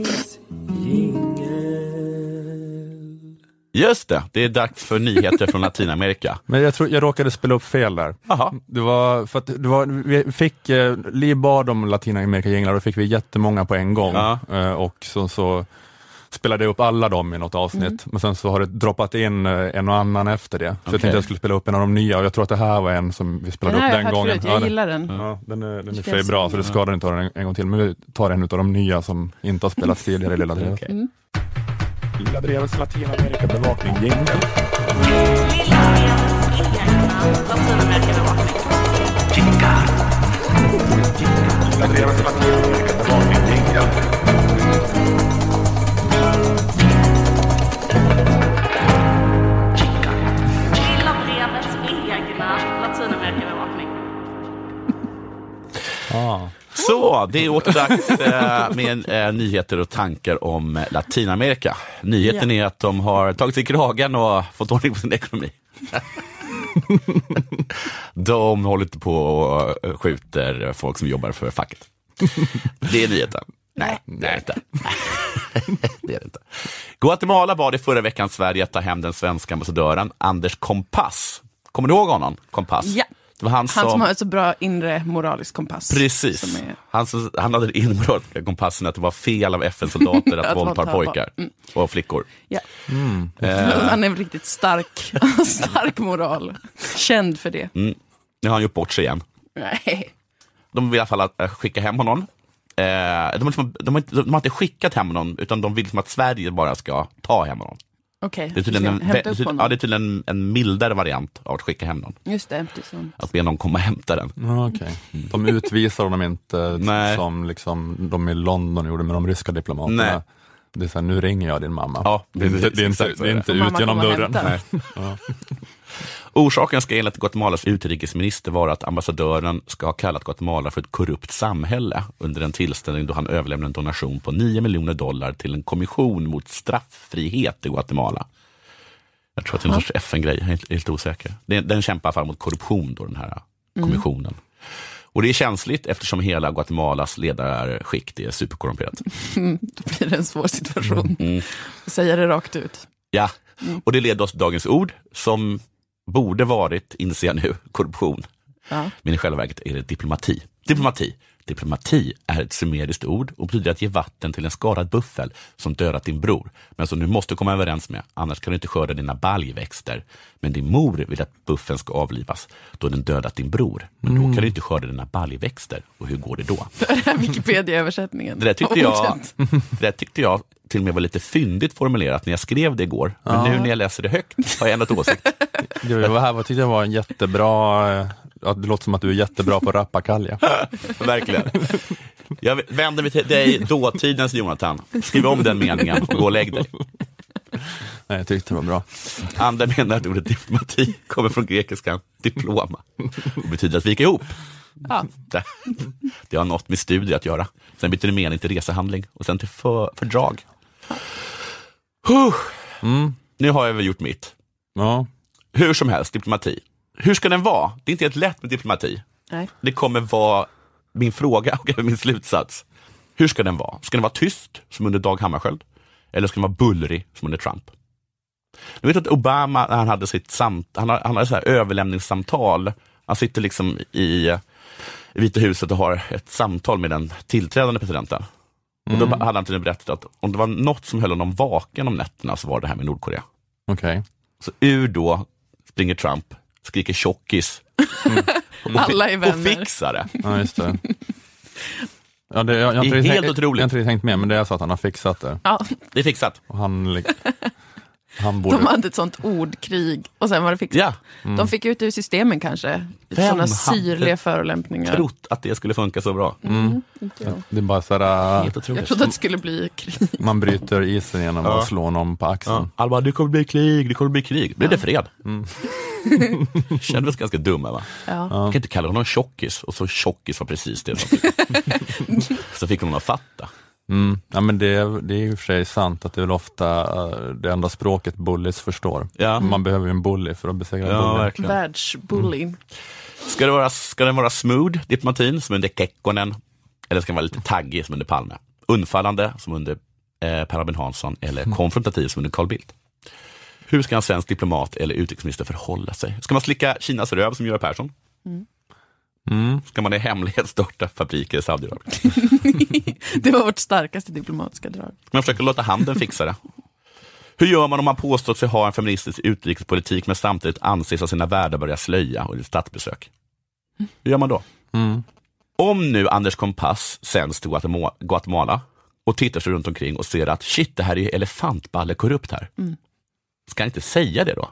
Speaker 1: Just det, det är dags för nyheter från Latinamerika.
Speaker 2: Men jag tror jag råkade spela upp fel där.
Speaker 1: Aha.
Speaker 2: Det var för att det var, vi fick eh, Li bad om Latinamerika-jinglar och fick vi jättemånga på en gång.
Speaker 1: Ja.
Speaker 2: Eh, och så, så spelade jag upp alla dem i något avsnitt. Mm. Men sen så har det droppat in en och annan efter det. Så okay. jag tänkte jag skulle spela upp en av de nya. Och jag tror att det här var en som vi spelade
Speaker 3: den
Speaker 2: upp den gången.
Speaker 3: Förut, jag ja, gillar den.
Speaker 2: Ja, den är, den är för bra så det skadar inte att ta den en, en gång till. Men vi tar en av de nya som inte har spelats tidigare i Lilla Drevet. Okay. Mm. Lilla Drevets Latinamerika-bevakning jingle. Lilla Drevets Latinamerika-bevakning. Chica. Lilla Drevets Latinamerika-bevakning jingle.
Speaker 1: Ah. Så, det är återdags eh, med eh, nyheter och tankar om Latinamerika. Nyheten ja. är att de har tagit sig i kragen och fått ordning på sin ekonomi. De håller inte på och skjuter folk som jobbar för facket. Det är nyheten. Nej, det är det inte. Det är det inte. Guatemala bad i förra veckan Sverige att ta hem den svenska ambassadören Anders Kompass. Kommer du ihåg honom? Kompass?
Speaker 3: Ja.
Speaker 1: Det var han, som,
Speaker 3: han som har ett så bra inre moralisk kompass.
Speaker 1: Precis. Är... Han, som, han hade den inre moraliska kompassen att det var fel av F N-soldater att våldta pojkar mm. och flickor.
Speaker 3: Ja.
Speaker 1: Mm.
Speaker 3: Eh. Han är en riktigt stark, stark moral. Känd för det.
Speaker 1: Mm. Nu har han gjort bort sig igen.
Speaker 3: Nej.
Speaker 1: De vill i alla fall att skicka hem honom. Eh, de, har, de, har, de har inte skickat hem honom utan de vill som att Sverige bara ska ta hem honom.
Speaker 3: Okej,
Speaker 1: okay. Det är tydligen en, det är, ja, det är tydligen en, en mildare variant av att skicka hem någon.
Speaker 3: Just det, det
Speaker 1: att be någon komma och hämta den.
Speaker 2: Ja, okay. mm. De utvisar honom inte som liksom, de i London gjorde med de ryska diplomaterna.
Speaker 1: Nej.
Speaker 2: Det är så här, nu ringer jag din mamma.
Speaker 1: Ja,
Speaker 2: det, det, det är inte, det är inte ut genom dörren. Nej.
Speaker 1: Ja. Orsaken ska enligt Guatemalas utrikesminister vara att ambassadören ska ha kallat Guatemala för ett korrupt samhälle under en tillställning då han överlämnade en donation på nio miljoner dollar till en kommission mot strafffrihet i Guatemala. Jag tror att det är en sorts F N-grej, jag är helt, helt osäker. Den, den kämpar i alla fall mot korruption då, den här kommissionen. Mm. Och det är känsligt eftersom hela Guatemalas ledarskikt är superkorrumperat.
Speaker 3: Mm, då blir det en svår situation. Mm. Säger det rakt ut.
Speaker 1: Ja, mm. och det leder oss till dagens ord som borde varit, inser jag nu, korruption. Ja. Men i själva verket är det diplomati. Diplomati. Diplomati är ett sumeriskt ord och betyder att ge vatten till en skadad buffel som dödat din bror, men som du måste komma överens med, annars kan du inte skörda dina baljväxter. Men din mor vill att buffeln ska avlivas då den dödat din bror, men mm. då kan du inte skörda dina baljväxter. Och hur går det då?
Speaker 3: Det är Wikipedia-översättningen.
Speaker 1: Det där tyckte jag, det där tyckte jag till och med var lite fyndigt formulerat när jag skrev det igår. Men ja. nu när jag läser det högt har jag ändrat åsikt.
Speaker 2: Det här var, tyckte jag var en jättebra... Det låter som att du är jättebra på rappakalja.
Speaker 1: Verkligen. Jag vänder mig till dig, dåtidens Jonathan. Skriv om den meningen och gå och lägg dig.
Speaker 2: Nej, jag tyckte det var bra.
Speaker 1: Andra menar att ordet diplomati kommer från grekiskan diploma. Det betyder att vi gick ihop. Ja. Det, det har något med studier att göra. Sen byter det mening till resehandling och sen till för, fördrag. Huh. Mm. Nu har jag väl gjort mitt.
Speaker 2: Ja.
Speaker 1: Hur som helst, diplomati. Hur ska den vara? Det är inte helt lätt med diplomati.
Speaker 3: Nej.
Speaker 1: Det kommer vara min fråga och min slutsats. Hur ska den vara? Ska den vara tyst som under Dag Hammarskjöld? Eller ska den vara bullrig som under Trump? Jag vet att Obama, när han hade sitt samt, han hade, han hade så här överlämningssamtal. Han sitter liksom i, i Vita huset och har ett samtal med den tillträdande presidenten. Mm. Och då hade han till berättat att om det var något som höll honom vaken om nätterna så var det här med Nordkorea.
Speaker 2: Okej. Okay.
Speaker 1: Så ur då springer Trump, skriker tjockis. Mm. Och,
Speaker 3: alla är vänner.
Speaker 1: Och fixar det.
Speaker 2: Ja, just det. Ja, det, jag, jag,
Speaker 1: det är
Speaker 2: helt
Speaker 1: helt
Speaker 2: tänkt,
Speaker 1: otroligt.
Speaker 2: Jag har inte tänkt med, men det är så att han har fixat det.
Speaker 3: Ja.
Speaker 1: Det är fixat.
Speaker 2: Och han, han borde...
Speaker 3: De hade ett sånt ordkrig och sen var det fixat.
Speaker 1: Ja.
Speaker 3: Mm. De fick ut ur systemen kanske. Sådana syrliga förolämpningar.
Speaker 1: Trott att det skulle funka så bra.
Speaker 3: Mm. Mm. Inte
Speaker 2: det är bara sådär...
Speaker 3: Jag trodde att det skulle bli krig.
Speaker 2: Man bryter isen genom ja. att slå någon på axeln. Ja.
Speaker 1: Alba, det kommer bli krig, det kommer bli krig. Blir ja. det fred? Mm. Kändes ganska dumma, va?
Speaker 3: Ja.
Speaker 1: Jag kan inte kalla honom tjockis. Och så tjockis var precis det. Så fick honom att fatta.
Speaker 2: Mm. Ja, men det, är, det är ju för sig sant att det är väl ofta uh, det enda språket bullies förstår. Ja. Man behöver ju en bully för att besegra
Speaker 1: ja,
Speaker 2: bully.
Speaker 3: Världsbully. Mm.
Speaker 1: Ska, det vara, ska den vara smooth, diplomatin, som under Kekkonen? Eller ska den vara lite taggig som under Palme? Undfallande som under eh, Per Albin Hansson? Eller mm. konfrontativ som under Carl Bildt? Hur ska en svensk diplomat eller utrikesminister förhålla sig? Ska man slicka Kinas röv som Göran Persson? Mm. Mm. Ska man i hemlighet starta fabriker i Saudiarabien?
Speaker 3: Det var vårt starkaste diplomatiska drag.
Speaker 1: Ska man försöka låta handeln fixa det? Hur gör man om man påstår sig ha en feministisk utrikespolitik men samtidigt anses av sina värdar börja slöja och ett statsbesök? Hur gör man då? Mm. Om nu Anders Kompass sänds till Guatemala och tittar sig runt omkring och ser att shit, det här är elefantballe korrupt här. Mm. Ska han inte säga det då?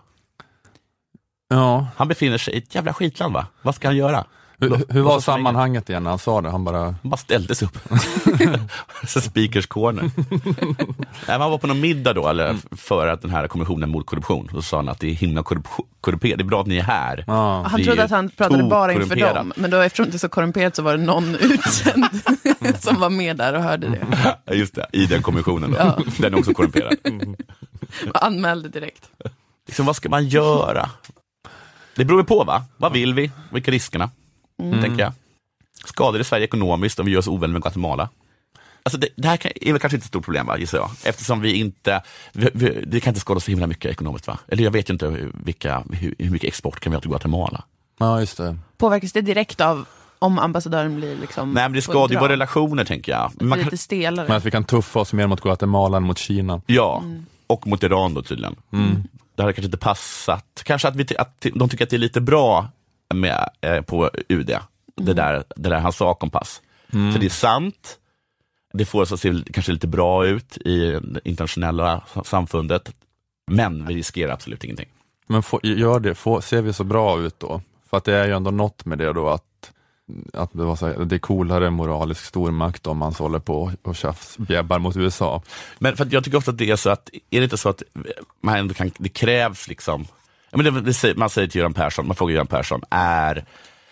Speaker 2: Ja.
Speaker 1: Han befinner sig i ett jävla skitland, va? Vad ska han göra?
Speaker 2: Hur, hur var sammanhanget igen när han sa det? Han bara,
Speaker 1: han bara ställdes upp. Så speakers corner. Nej, man var på någon middag då, eller för att den här kommissionen mot korruption. Så sa han att det är himla korrumperat. Det är bra att ni är här.
Speaker 3: Ah. Han trodde att han pratade bara inför dem. Men då eftersom det är så korrumperat så var det någon utsänd som var med där och hörde det.
Speaker 1: Ja, just det. I den kommissionen då. Ja. Den är också korrumperad. Mm.
Speaker 3: Anmälde direkt.
Speaker 1: Liksom, vad ska man göra? Det beror på, va? Vad vill vi? Vilka är riskerna? Mm. Tänker jag. Skadar det Sverige ekonomiskt om vi gör oss ovänner med Guatemala? Alltså det, det här kan, är väl kanske inte ett stort problem, va, gissar jag. Eftersom vi inte, vi, vi, det kan inte skada så himla mycket ekonomiskt, va? Eller jag vet ju inte vilka, hur, hur mycket export kan vi ha till Guatemala.
Speaker 2: Ja, just det.
Speaker 3: Påverkas det direkt av om ambassadören blir liksom...
Speaker 1: Nej, men det skadar ju våra relationer, tänker jag.
Speaker 3: Man lite stelare.
Speaker 2: Men att vi kan tuffa oss mer mot Guatemala än mot Kina.
Speaker 1: Ja, mm. och mot Iran då tydligen. Mm. Det hade kanske inte passat. Kanske att, vi, att de tycker att det är lite bra med, eh, på U D. Det där, det där han sa Kompass. Mm. Så det är sant. Det får oss att se kanske lite bra ut i det internationella samfundet. Men vi riskerar absolut ingenting.
Speaker 2: Men får, gör det, får, ser vi så bra ut då? För att det är ju ändå något med det då att, att det, var så, det är coolare moralisk stormakt om man så håller på och tjafsbjäbbar mot U S A.
Speaker 1: Men för att jag tycker ofta att det är så att, är det inte så att man ändå kan, det krävs liksom, ja, men det, det, man säger till Göran Persson, man frågar Göran Persson, är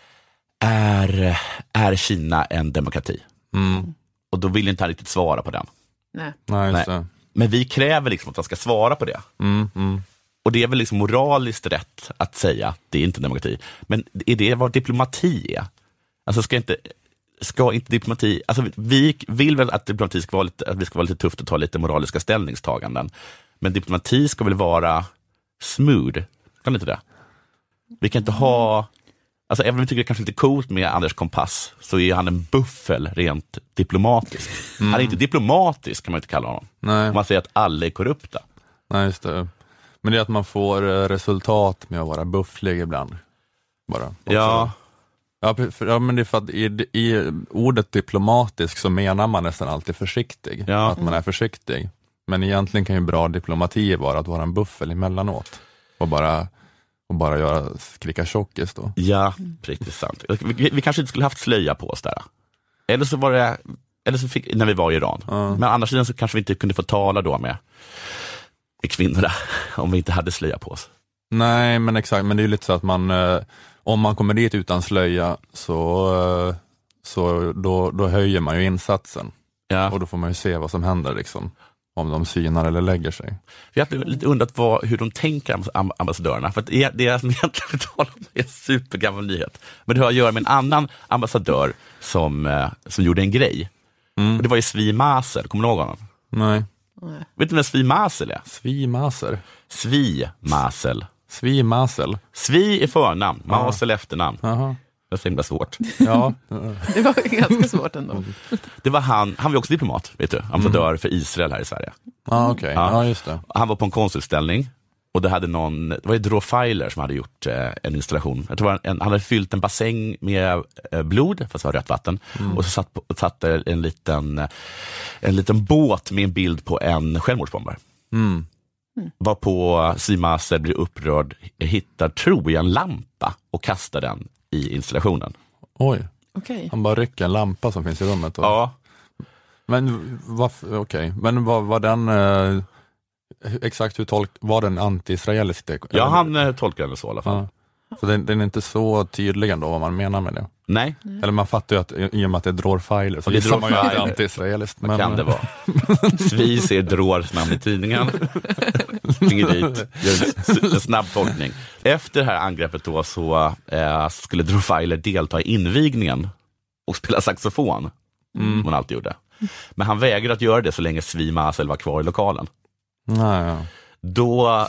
Speaker 1: Är, är Kina en demokrati? Mm. Och då vill inte han riktigt svara på den.
Speaker 3: Nej.
Speaker 2: Nej, just
Speaker 1: Nej. Men vi kräver liksom att han ska svara på det.
Speaker 2: Mm, mm.
Speaker 1: Och det är väl liksom moraliskt rätt att säga att det är inte demokrati. Men är det vad diplomati är? Alltså ska inte, ska inte diplomati... Alltså vi vill väl att diplomati ska vara lite, att vi ska vara lite tufft och ta lite moraliska ställningstaganden. Men diplomati ska väl vara smooth? Kan inte det? Vi kan inte ha... Alltså även om vi tycker det är kanske lite coolt med Anders Kompass, så är han en buffel rent diplomatisk. Mm. Han är inte diplomatisk, kan man inte kalla honom.
Speaker 2: Nej.
Speaker 1: Man säger att alla är korrupta.
Speaker 2: Nej, just det. Men det är att man får resultat med att vara bufflig ibland. Bara. Också.
Speaker 1: Ja.
Speaker 2: Ja, för, ja, men det är för att i, i ordet diplomatisk så menar man nästan alltid försiktig.
Speaker 1: Ja.
Speaker 2: Att man är försiktig. Men egentligen kan ju bra diplomati vara att vara en buffel emellanåt. Och bara, och bara göra skrika tjockis då.
Speaker 1: Ja, riktigt sant. Vi, vi kanske inte skulle haft slöja på oss där. Eller så var det, eller så fick, när vi var i Iran. Mm. Men annars så kanske vi inte kunde få tala då med, med kvinnorna om vi inte hade slöja på oss.
Speaker 2: Nej, men exakt. Men det är ju lite så att man, eh, om man kommer dit utan slöja så, eh, så då, då höjer man ju insatsen.
Speaker 1: Ja.
Speaker 2: Och då får man ju se vad som händer liksom. Om de synar eller lägger sig.
Speaker 1: Vi har lite undrat vad, hur de tänker ambassadörerna. För att det, det är som egentligen talar om en supergammal nyhet. Men det har att göra med en annan ambassadör som, som gjorde en grej. Mm. Och det var ju Svi Maser. Kommer du ihåg honom?
Speaker 2: Nej.
Speaker 1: Nej. Vet du vem Svi Maser är?
Speaker 2: Svi Maser?
Speaker 1: Svi Masel.
Speaker 2: Svi Masel.
Speaker 1: Svi är förnamn, Masel efternamn.
Speaker 2: Aha.
Speaker 1: Det var så himla svårt.
Speaker 2: Ja.
Speaker 3: Det var ganska svårt ändå.
Speaker 1: Det var han, han var också diplomat, vet du. Ambassadör mm. för Israel här i Sverige.
Speaker 2: Ah, okay. Ja, ja, just det.
Speaker 1: Han var på en konstutställning och det hade någon, det var ju Drå Feiler som hade gjort eh, en installation. Jag tror en, han hade fyllt en bassäng med eh, blod, fast det var rött vatten. Mm. Och så satt, satt en liten, en liten båt med en bild på en självmordsbombare. Mm. Mm. Var på Simaser blir upprörd, hittar, tror jag, en lampa och kastar den i installationen.
Speaker 2: Oj.
Speaker 3: Okay.
Speaker 2: Han bara rycker en lampa som finns i rummet. Och...
Speaker 1: Ja.
Speaker 2: Men vad, okej. Okay. Men vad var den eh, exakt hur tolk var den anti-israelisk?
Speaker 1: Ja, han eh, tolkar den så i alla fall.
Speaker 2: Ja. Så den, den är inte så tydlig ändå vad man menar med det.
Speaker 1: Nej.
Speaker 2: Eller man fattar ju att i och med att det är Dror Feiler så det är man ju att det är anti-israeliskt.
Speaker 1: Men kan det vara? Svi ser Drors namn i tidningen. Ringer dit, gör en snabb tolkning. Efter det här angreppet då så eh, skulle Dror Feiler delta i invigningen och spela saxofon. Mm. Man alltid gjorde. Men han vägrade att göra det så länge Svi Masel var kvar i lokalen.
Speaker 2: Nej, ja.
Speaker 1: Då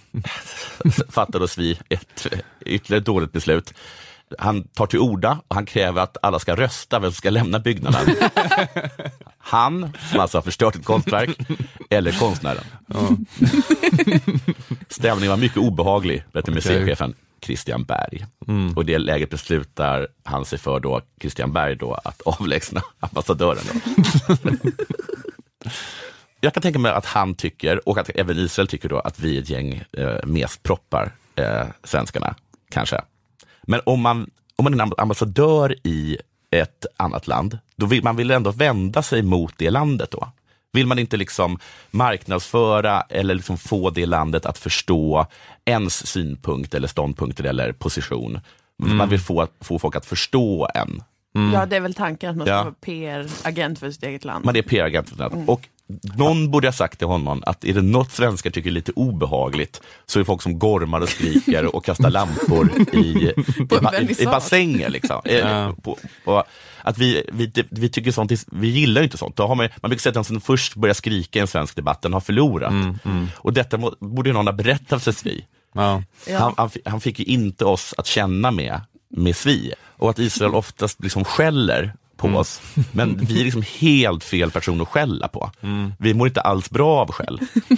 Speaker 1: fattade Svi ett ytterligare dåligt beslut. Han tar till orda och han kräver att alla ska rösta vem som ska lämna byggnaden. Han, som alltså har förstört ett konstverk, eller konstnären. Mm. Stämningen var mycket obehaglig, berättar okay. museichefen Christian Berg. Mm. Och i det läget beslutar han sig för då, Christian Berg då, att avlägsna ambassadören. Jag kan tänka mig att han tycker, och att även Israel tycker då, att vi är ett gäng eh, mest proppar eh, svenskarna, kanske. Men om man, om man är en ambassadör i ett annat land, då vill man vill ändå vända sig mot det landet då. Vill man inte liksom marknadsföra eller liksom få det landet att förstå ens synpunkt eller ståndpunkter eller position. Mm. Man vill få, få folk att förstå en.
Speaker 3: Mm. Ja, det är väl tanken att man ska ja. vara P R-agent för sitt eget land.
Speaker 1: Man är P R-agent för sitt land. Mm. Och någon borde ha sagt till honom att är det något svenskar tycker är lite obehagligt så är det folk som gormar och skriker och kastar lampor i, i, i, i bassänger liksom. Ja. På, på, att vi, vi, vi tycker sånt, vi gillar ju inte sånt. Då har man, man brukar säga att den som först börjar skrika i en svensk debatt den har förlorat. Mm, mm. Och detta må, borde ju någon ha berättat för Svi. Ja. Han, han, han fick ju inte oss att känna med, med Svi. Och att Israel oftast liksom skäller på mm. oss. Men vi är liksom helt fel person att skälla på. Mm. Vi mår inte alls bra av skäll.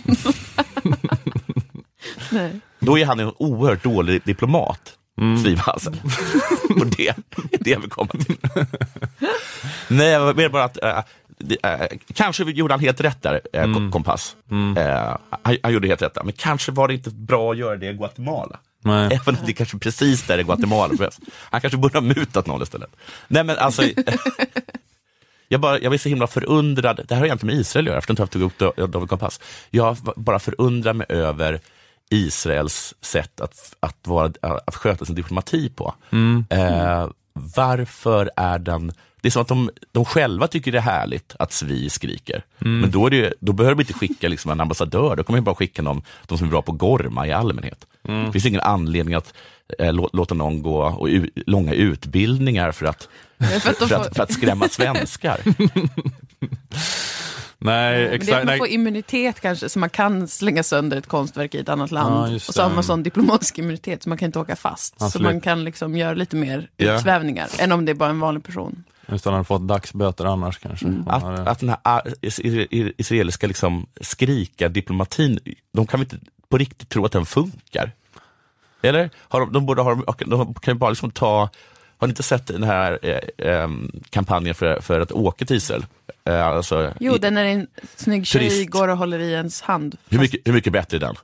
Speaker 3: Nej.
Speaker 1: Då är han en oerhört dålig diplomat. Mm. Svi Maser. Och det är det jag vill komma till. Nej, jag menar bara att äh, det, äh, kanske gjorde han helt rätt där, äh, mm. Kompass. Mm. Äh, han, han gjorde helt rätt där. Men kanske var det inte bra att göra det i Guatemala. Nej. Även om det är kanske precis där i Guatemala. Han kanske borde ha mutat någon istället. Nej, men alltså... jag, bara, jag var så himla förundrad. Det här har egentligen med Israel att göra, efter att jag tog upp David Kompass. Jag bara förundrar mig över Israels sätt att, att, vara, att sköta sin diplomati på. Mm. Eh, varför är den... Det är som att de, de själva tycker det är härligt att Svi skriker. Mm. Men då, är det, då behöver de inte skicka liksom en ambassadör. Då kommer de bara skicka någon, de som är bra på gorma i allmänhet. Mm. Det finns ingen anledning att eh, lå, låta någon gå och u, långa utbildningar för att, för att, för att, för att skrämma svenskar.
Speaker 2: Nej,
Speaker 3: exakt. Men det är att man får immunitet kanske, så man kan slänga sönder ett konstverk i ett annat land. Ja, och så har man sån diplomatisk immunitet så man kan inte åka fast. Absolut. Så man kan liksom göra lite mer yeah. utsvävningar än om det är bara en vanlig person.
Speaker 2: Just att han har fått dagsböter annars kanske. Mm.
Speaker 1: Att, att den här israeliska liksom skrika diplomatin, de kan väl inte på riktigt tro att den funkar? Eller? Har de, de borde ha, de kan ju bara liksom ta... Har ni inte sett den här eh, eh, kampanjen för, för att åka till Israel? Eh, alltså,
Speaker 3: jo, den är en snygg tjej
Speaker 1: turist.
Speaker 3: Går och håller i ens hand.
Speaker 1: Hur mycket, hur mycket bättre är den?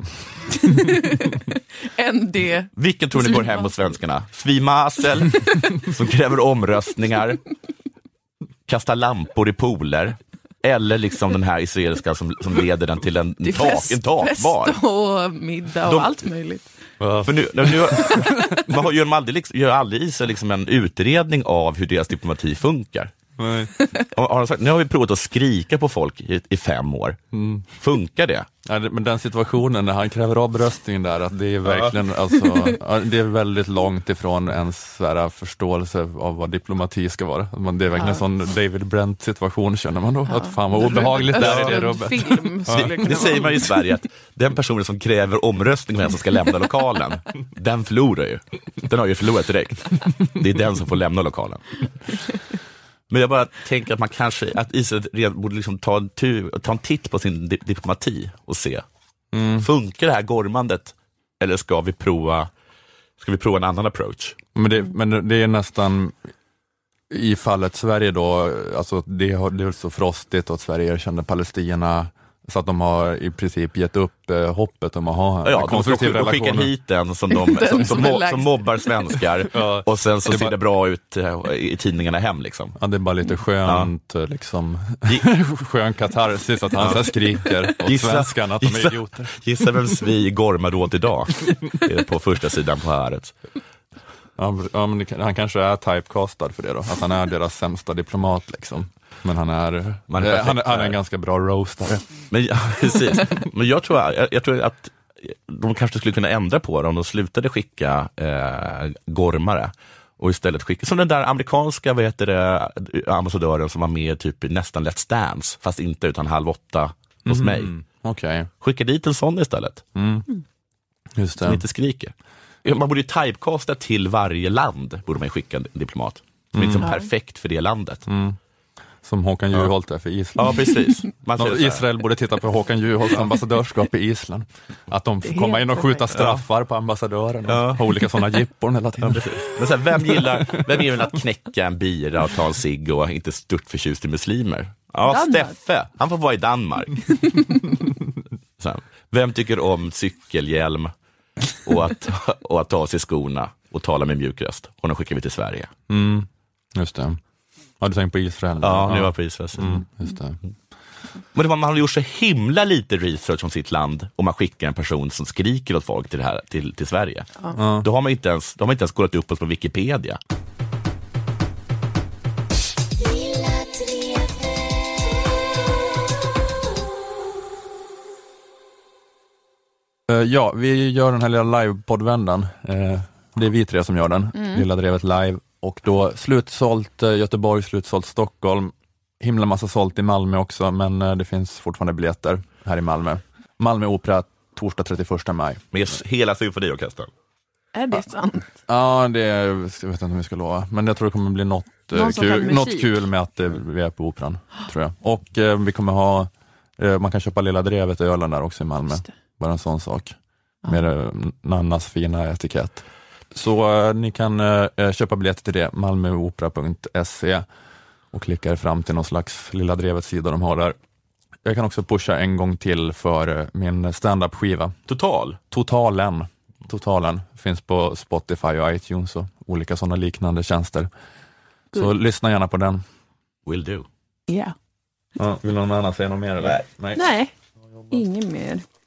Speaker 3: Än det.
Speaker 1: Vilken tror ni går hem hos svenskarna? Svimasel som kräver omröstningar, kastar lampor i pooler, eller liksom den här israeliska som, som leder den till en, tak, fest, en takbar.
Speaker 3: Fest och middag och De, allt möjligt.
Speaker 1: För nu, nu man gör, aldrig, liksom, gör aldrig Israel liksom en utredning av hur deras diplomati funkar. Nej. Har de sagt, nu har vi provat att skrika på folk i, i fem år. Mm. Funkar det?
Speaker 2: Ja, det, men den situationen när han kräver avbröstningen där, att det är verkligen, ja. alltså, det är väldigt långt ifrån ens här, förståelse av vad diplomati ska vara. Det är verkligen ja. en sån David Brent situation, känner man då. Ja. Att fan vad obehagligt det är i det rubbet.
Speaker 3: Film,
Speaker 1: ja. det, det säger man i Sverige, att den personen som kräver omröstning med vem som ska lämna lokalen, den förlorar ju. Den har ju förlorat direkt. Det är den som får lämna lokalen. Men jag bara tänker att man kanske, att Israel borde liksom ta, en tur, ta en titt på sin di- diplomati och se. Mm. Funkar det här gormandet? Eller ska vi prova, ska vi prova en annan approach?
Speaker 2: Men det, men det är nästan, i fallet Sverige då, alltså det, har, det är så frostigt och att Sverige erkände Palestina, så att de har i princip gett upp eh, hoppet om att ha
Speaker 1: ja, en konstruktiv relation. De skickar hit den som, de, den som, som, som, som mobbar svenskar ja. och sen så det ser bara, det bra ut i tidningarna hem liksom.
Speaker 2: Ja, det är bara lite skönt ja. liksom skön katarsis att han ja. skriker åt gissa, svenskarna att de är idioter.
Speaker 1: Gissa vem vi gormar åt idag på första sidan på Haaretz.
Speaker 2: Ja, ja, men det, han kanske är typecastad för det då, att han är deras sämsta diplomat liksom. Men han är, Man är han, han är en ganska bra roastare.
Speaker 1: Men, ja, precis. Men jag tror, jag, jag tror att de kanske skulle kunna ändra på det om de slutade skicka eh, gormare och istället skicka, som den där amerikanska vad heter det, ambassadören som var med typ nästan Let's Dance, fast inte utan halv åtta hos mm. mig.
Speaker 2: Okay.
Speaker 1: Skicka dit en sån istället.
Speaker 2: Mm. Just det.
Speaker 1: Som inte skriker. Man borde ju typecasta till varje land, borde man skicka en diplomat. Som mm. är liksom perfekt för det landet.
Speaker 2: Mm. Som Håkan Juholt är för Island.
Speaker 1: Ja, precis.
Speaker 2: Israel borde titta på Håkan Juholts ambassadörskap i Island. Att de får komma in och skjuta straffar ja. på ambassadören och ja. ha olika sådana jippor hela tiden.
Speaker 1: Ja, men så här, vem gillar vem gillar att knäcka en bira och ta en cigg och inte stört förtjust i muslimer? Ja, Danmark. Steffe, han får vara i Danmark. Så här, vem tycker om cykelhjälm och att, och att ta av sig skorna och tala med mjuk röst? Och nu skickar vi till Sverige.
Speaker 2: Mm, just det. Har du tänkt på Israel?
Speaker 1: Ja, nu var på Israel.
Speaker 2: Mm, just det.
Speaker 1: Men det var, man har gjort så himla lite research om sitt land och man skickar en person som skriker åt folk till, det här, till, till Sverige. Ja. Då har man inte ens, då har man inte ens kollat upp oss på Wikipedia.
Speaker 2: Ja, vi gör den här lilla live-poddvändan. Det är vi tre som gör den. Mm. Lilla Drevet live. Och då slutsålt Göteborg, slutsålt Stockholm, himla massa sålt i Malmö också, men det finns fortfarande biljetter här i Malmö. Malmö Opera, torsdag trettioförsta maj.
Speaker 1: Med hela symfoniorkestern.
Speaker 3: Är det sant?
Speaker 2: Ja, det är, jag vet inte om vi ska lova, men jag tror det kommer bli något, kul, något kul med att vi är på Operan, tror jag. Och eh, vi kommer ha, eh, man kan köpa Lilla Drevet i Öland där också i Malmö. Bara en sån sak. Ja. Med eh, Nannas fina etikett. Så eh, ni kan eh, köpa biljetter till det, malmöopera punkt se, och klicka er fram till någon slags Lilla Drevet-sida de har där. Jag kan också pusha en gång till för eh, min stand-up-skiva.
Speaker 1: Total?
Speaker 2: Totalen. Totalen. Finns på Spotify och iTunes och olika sådana liknande tjänster. Good. Så lyssna gärna på den.
Speaker 1: Will do.
Speaker 3: Ja. Yeah.
Speaker 2: Ja, vill någon annan säga något mer? Eller?
Speaker 3: Nej. Nej, ingen mer.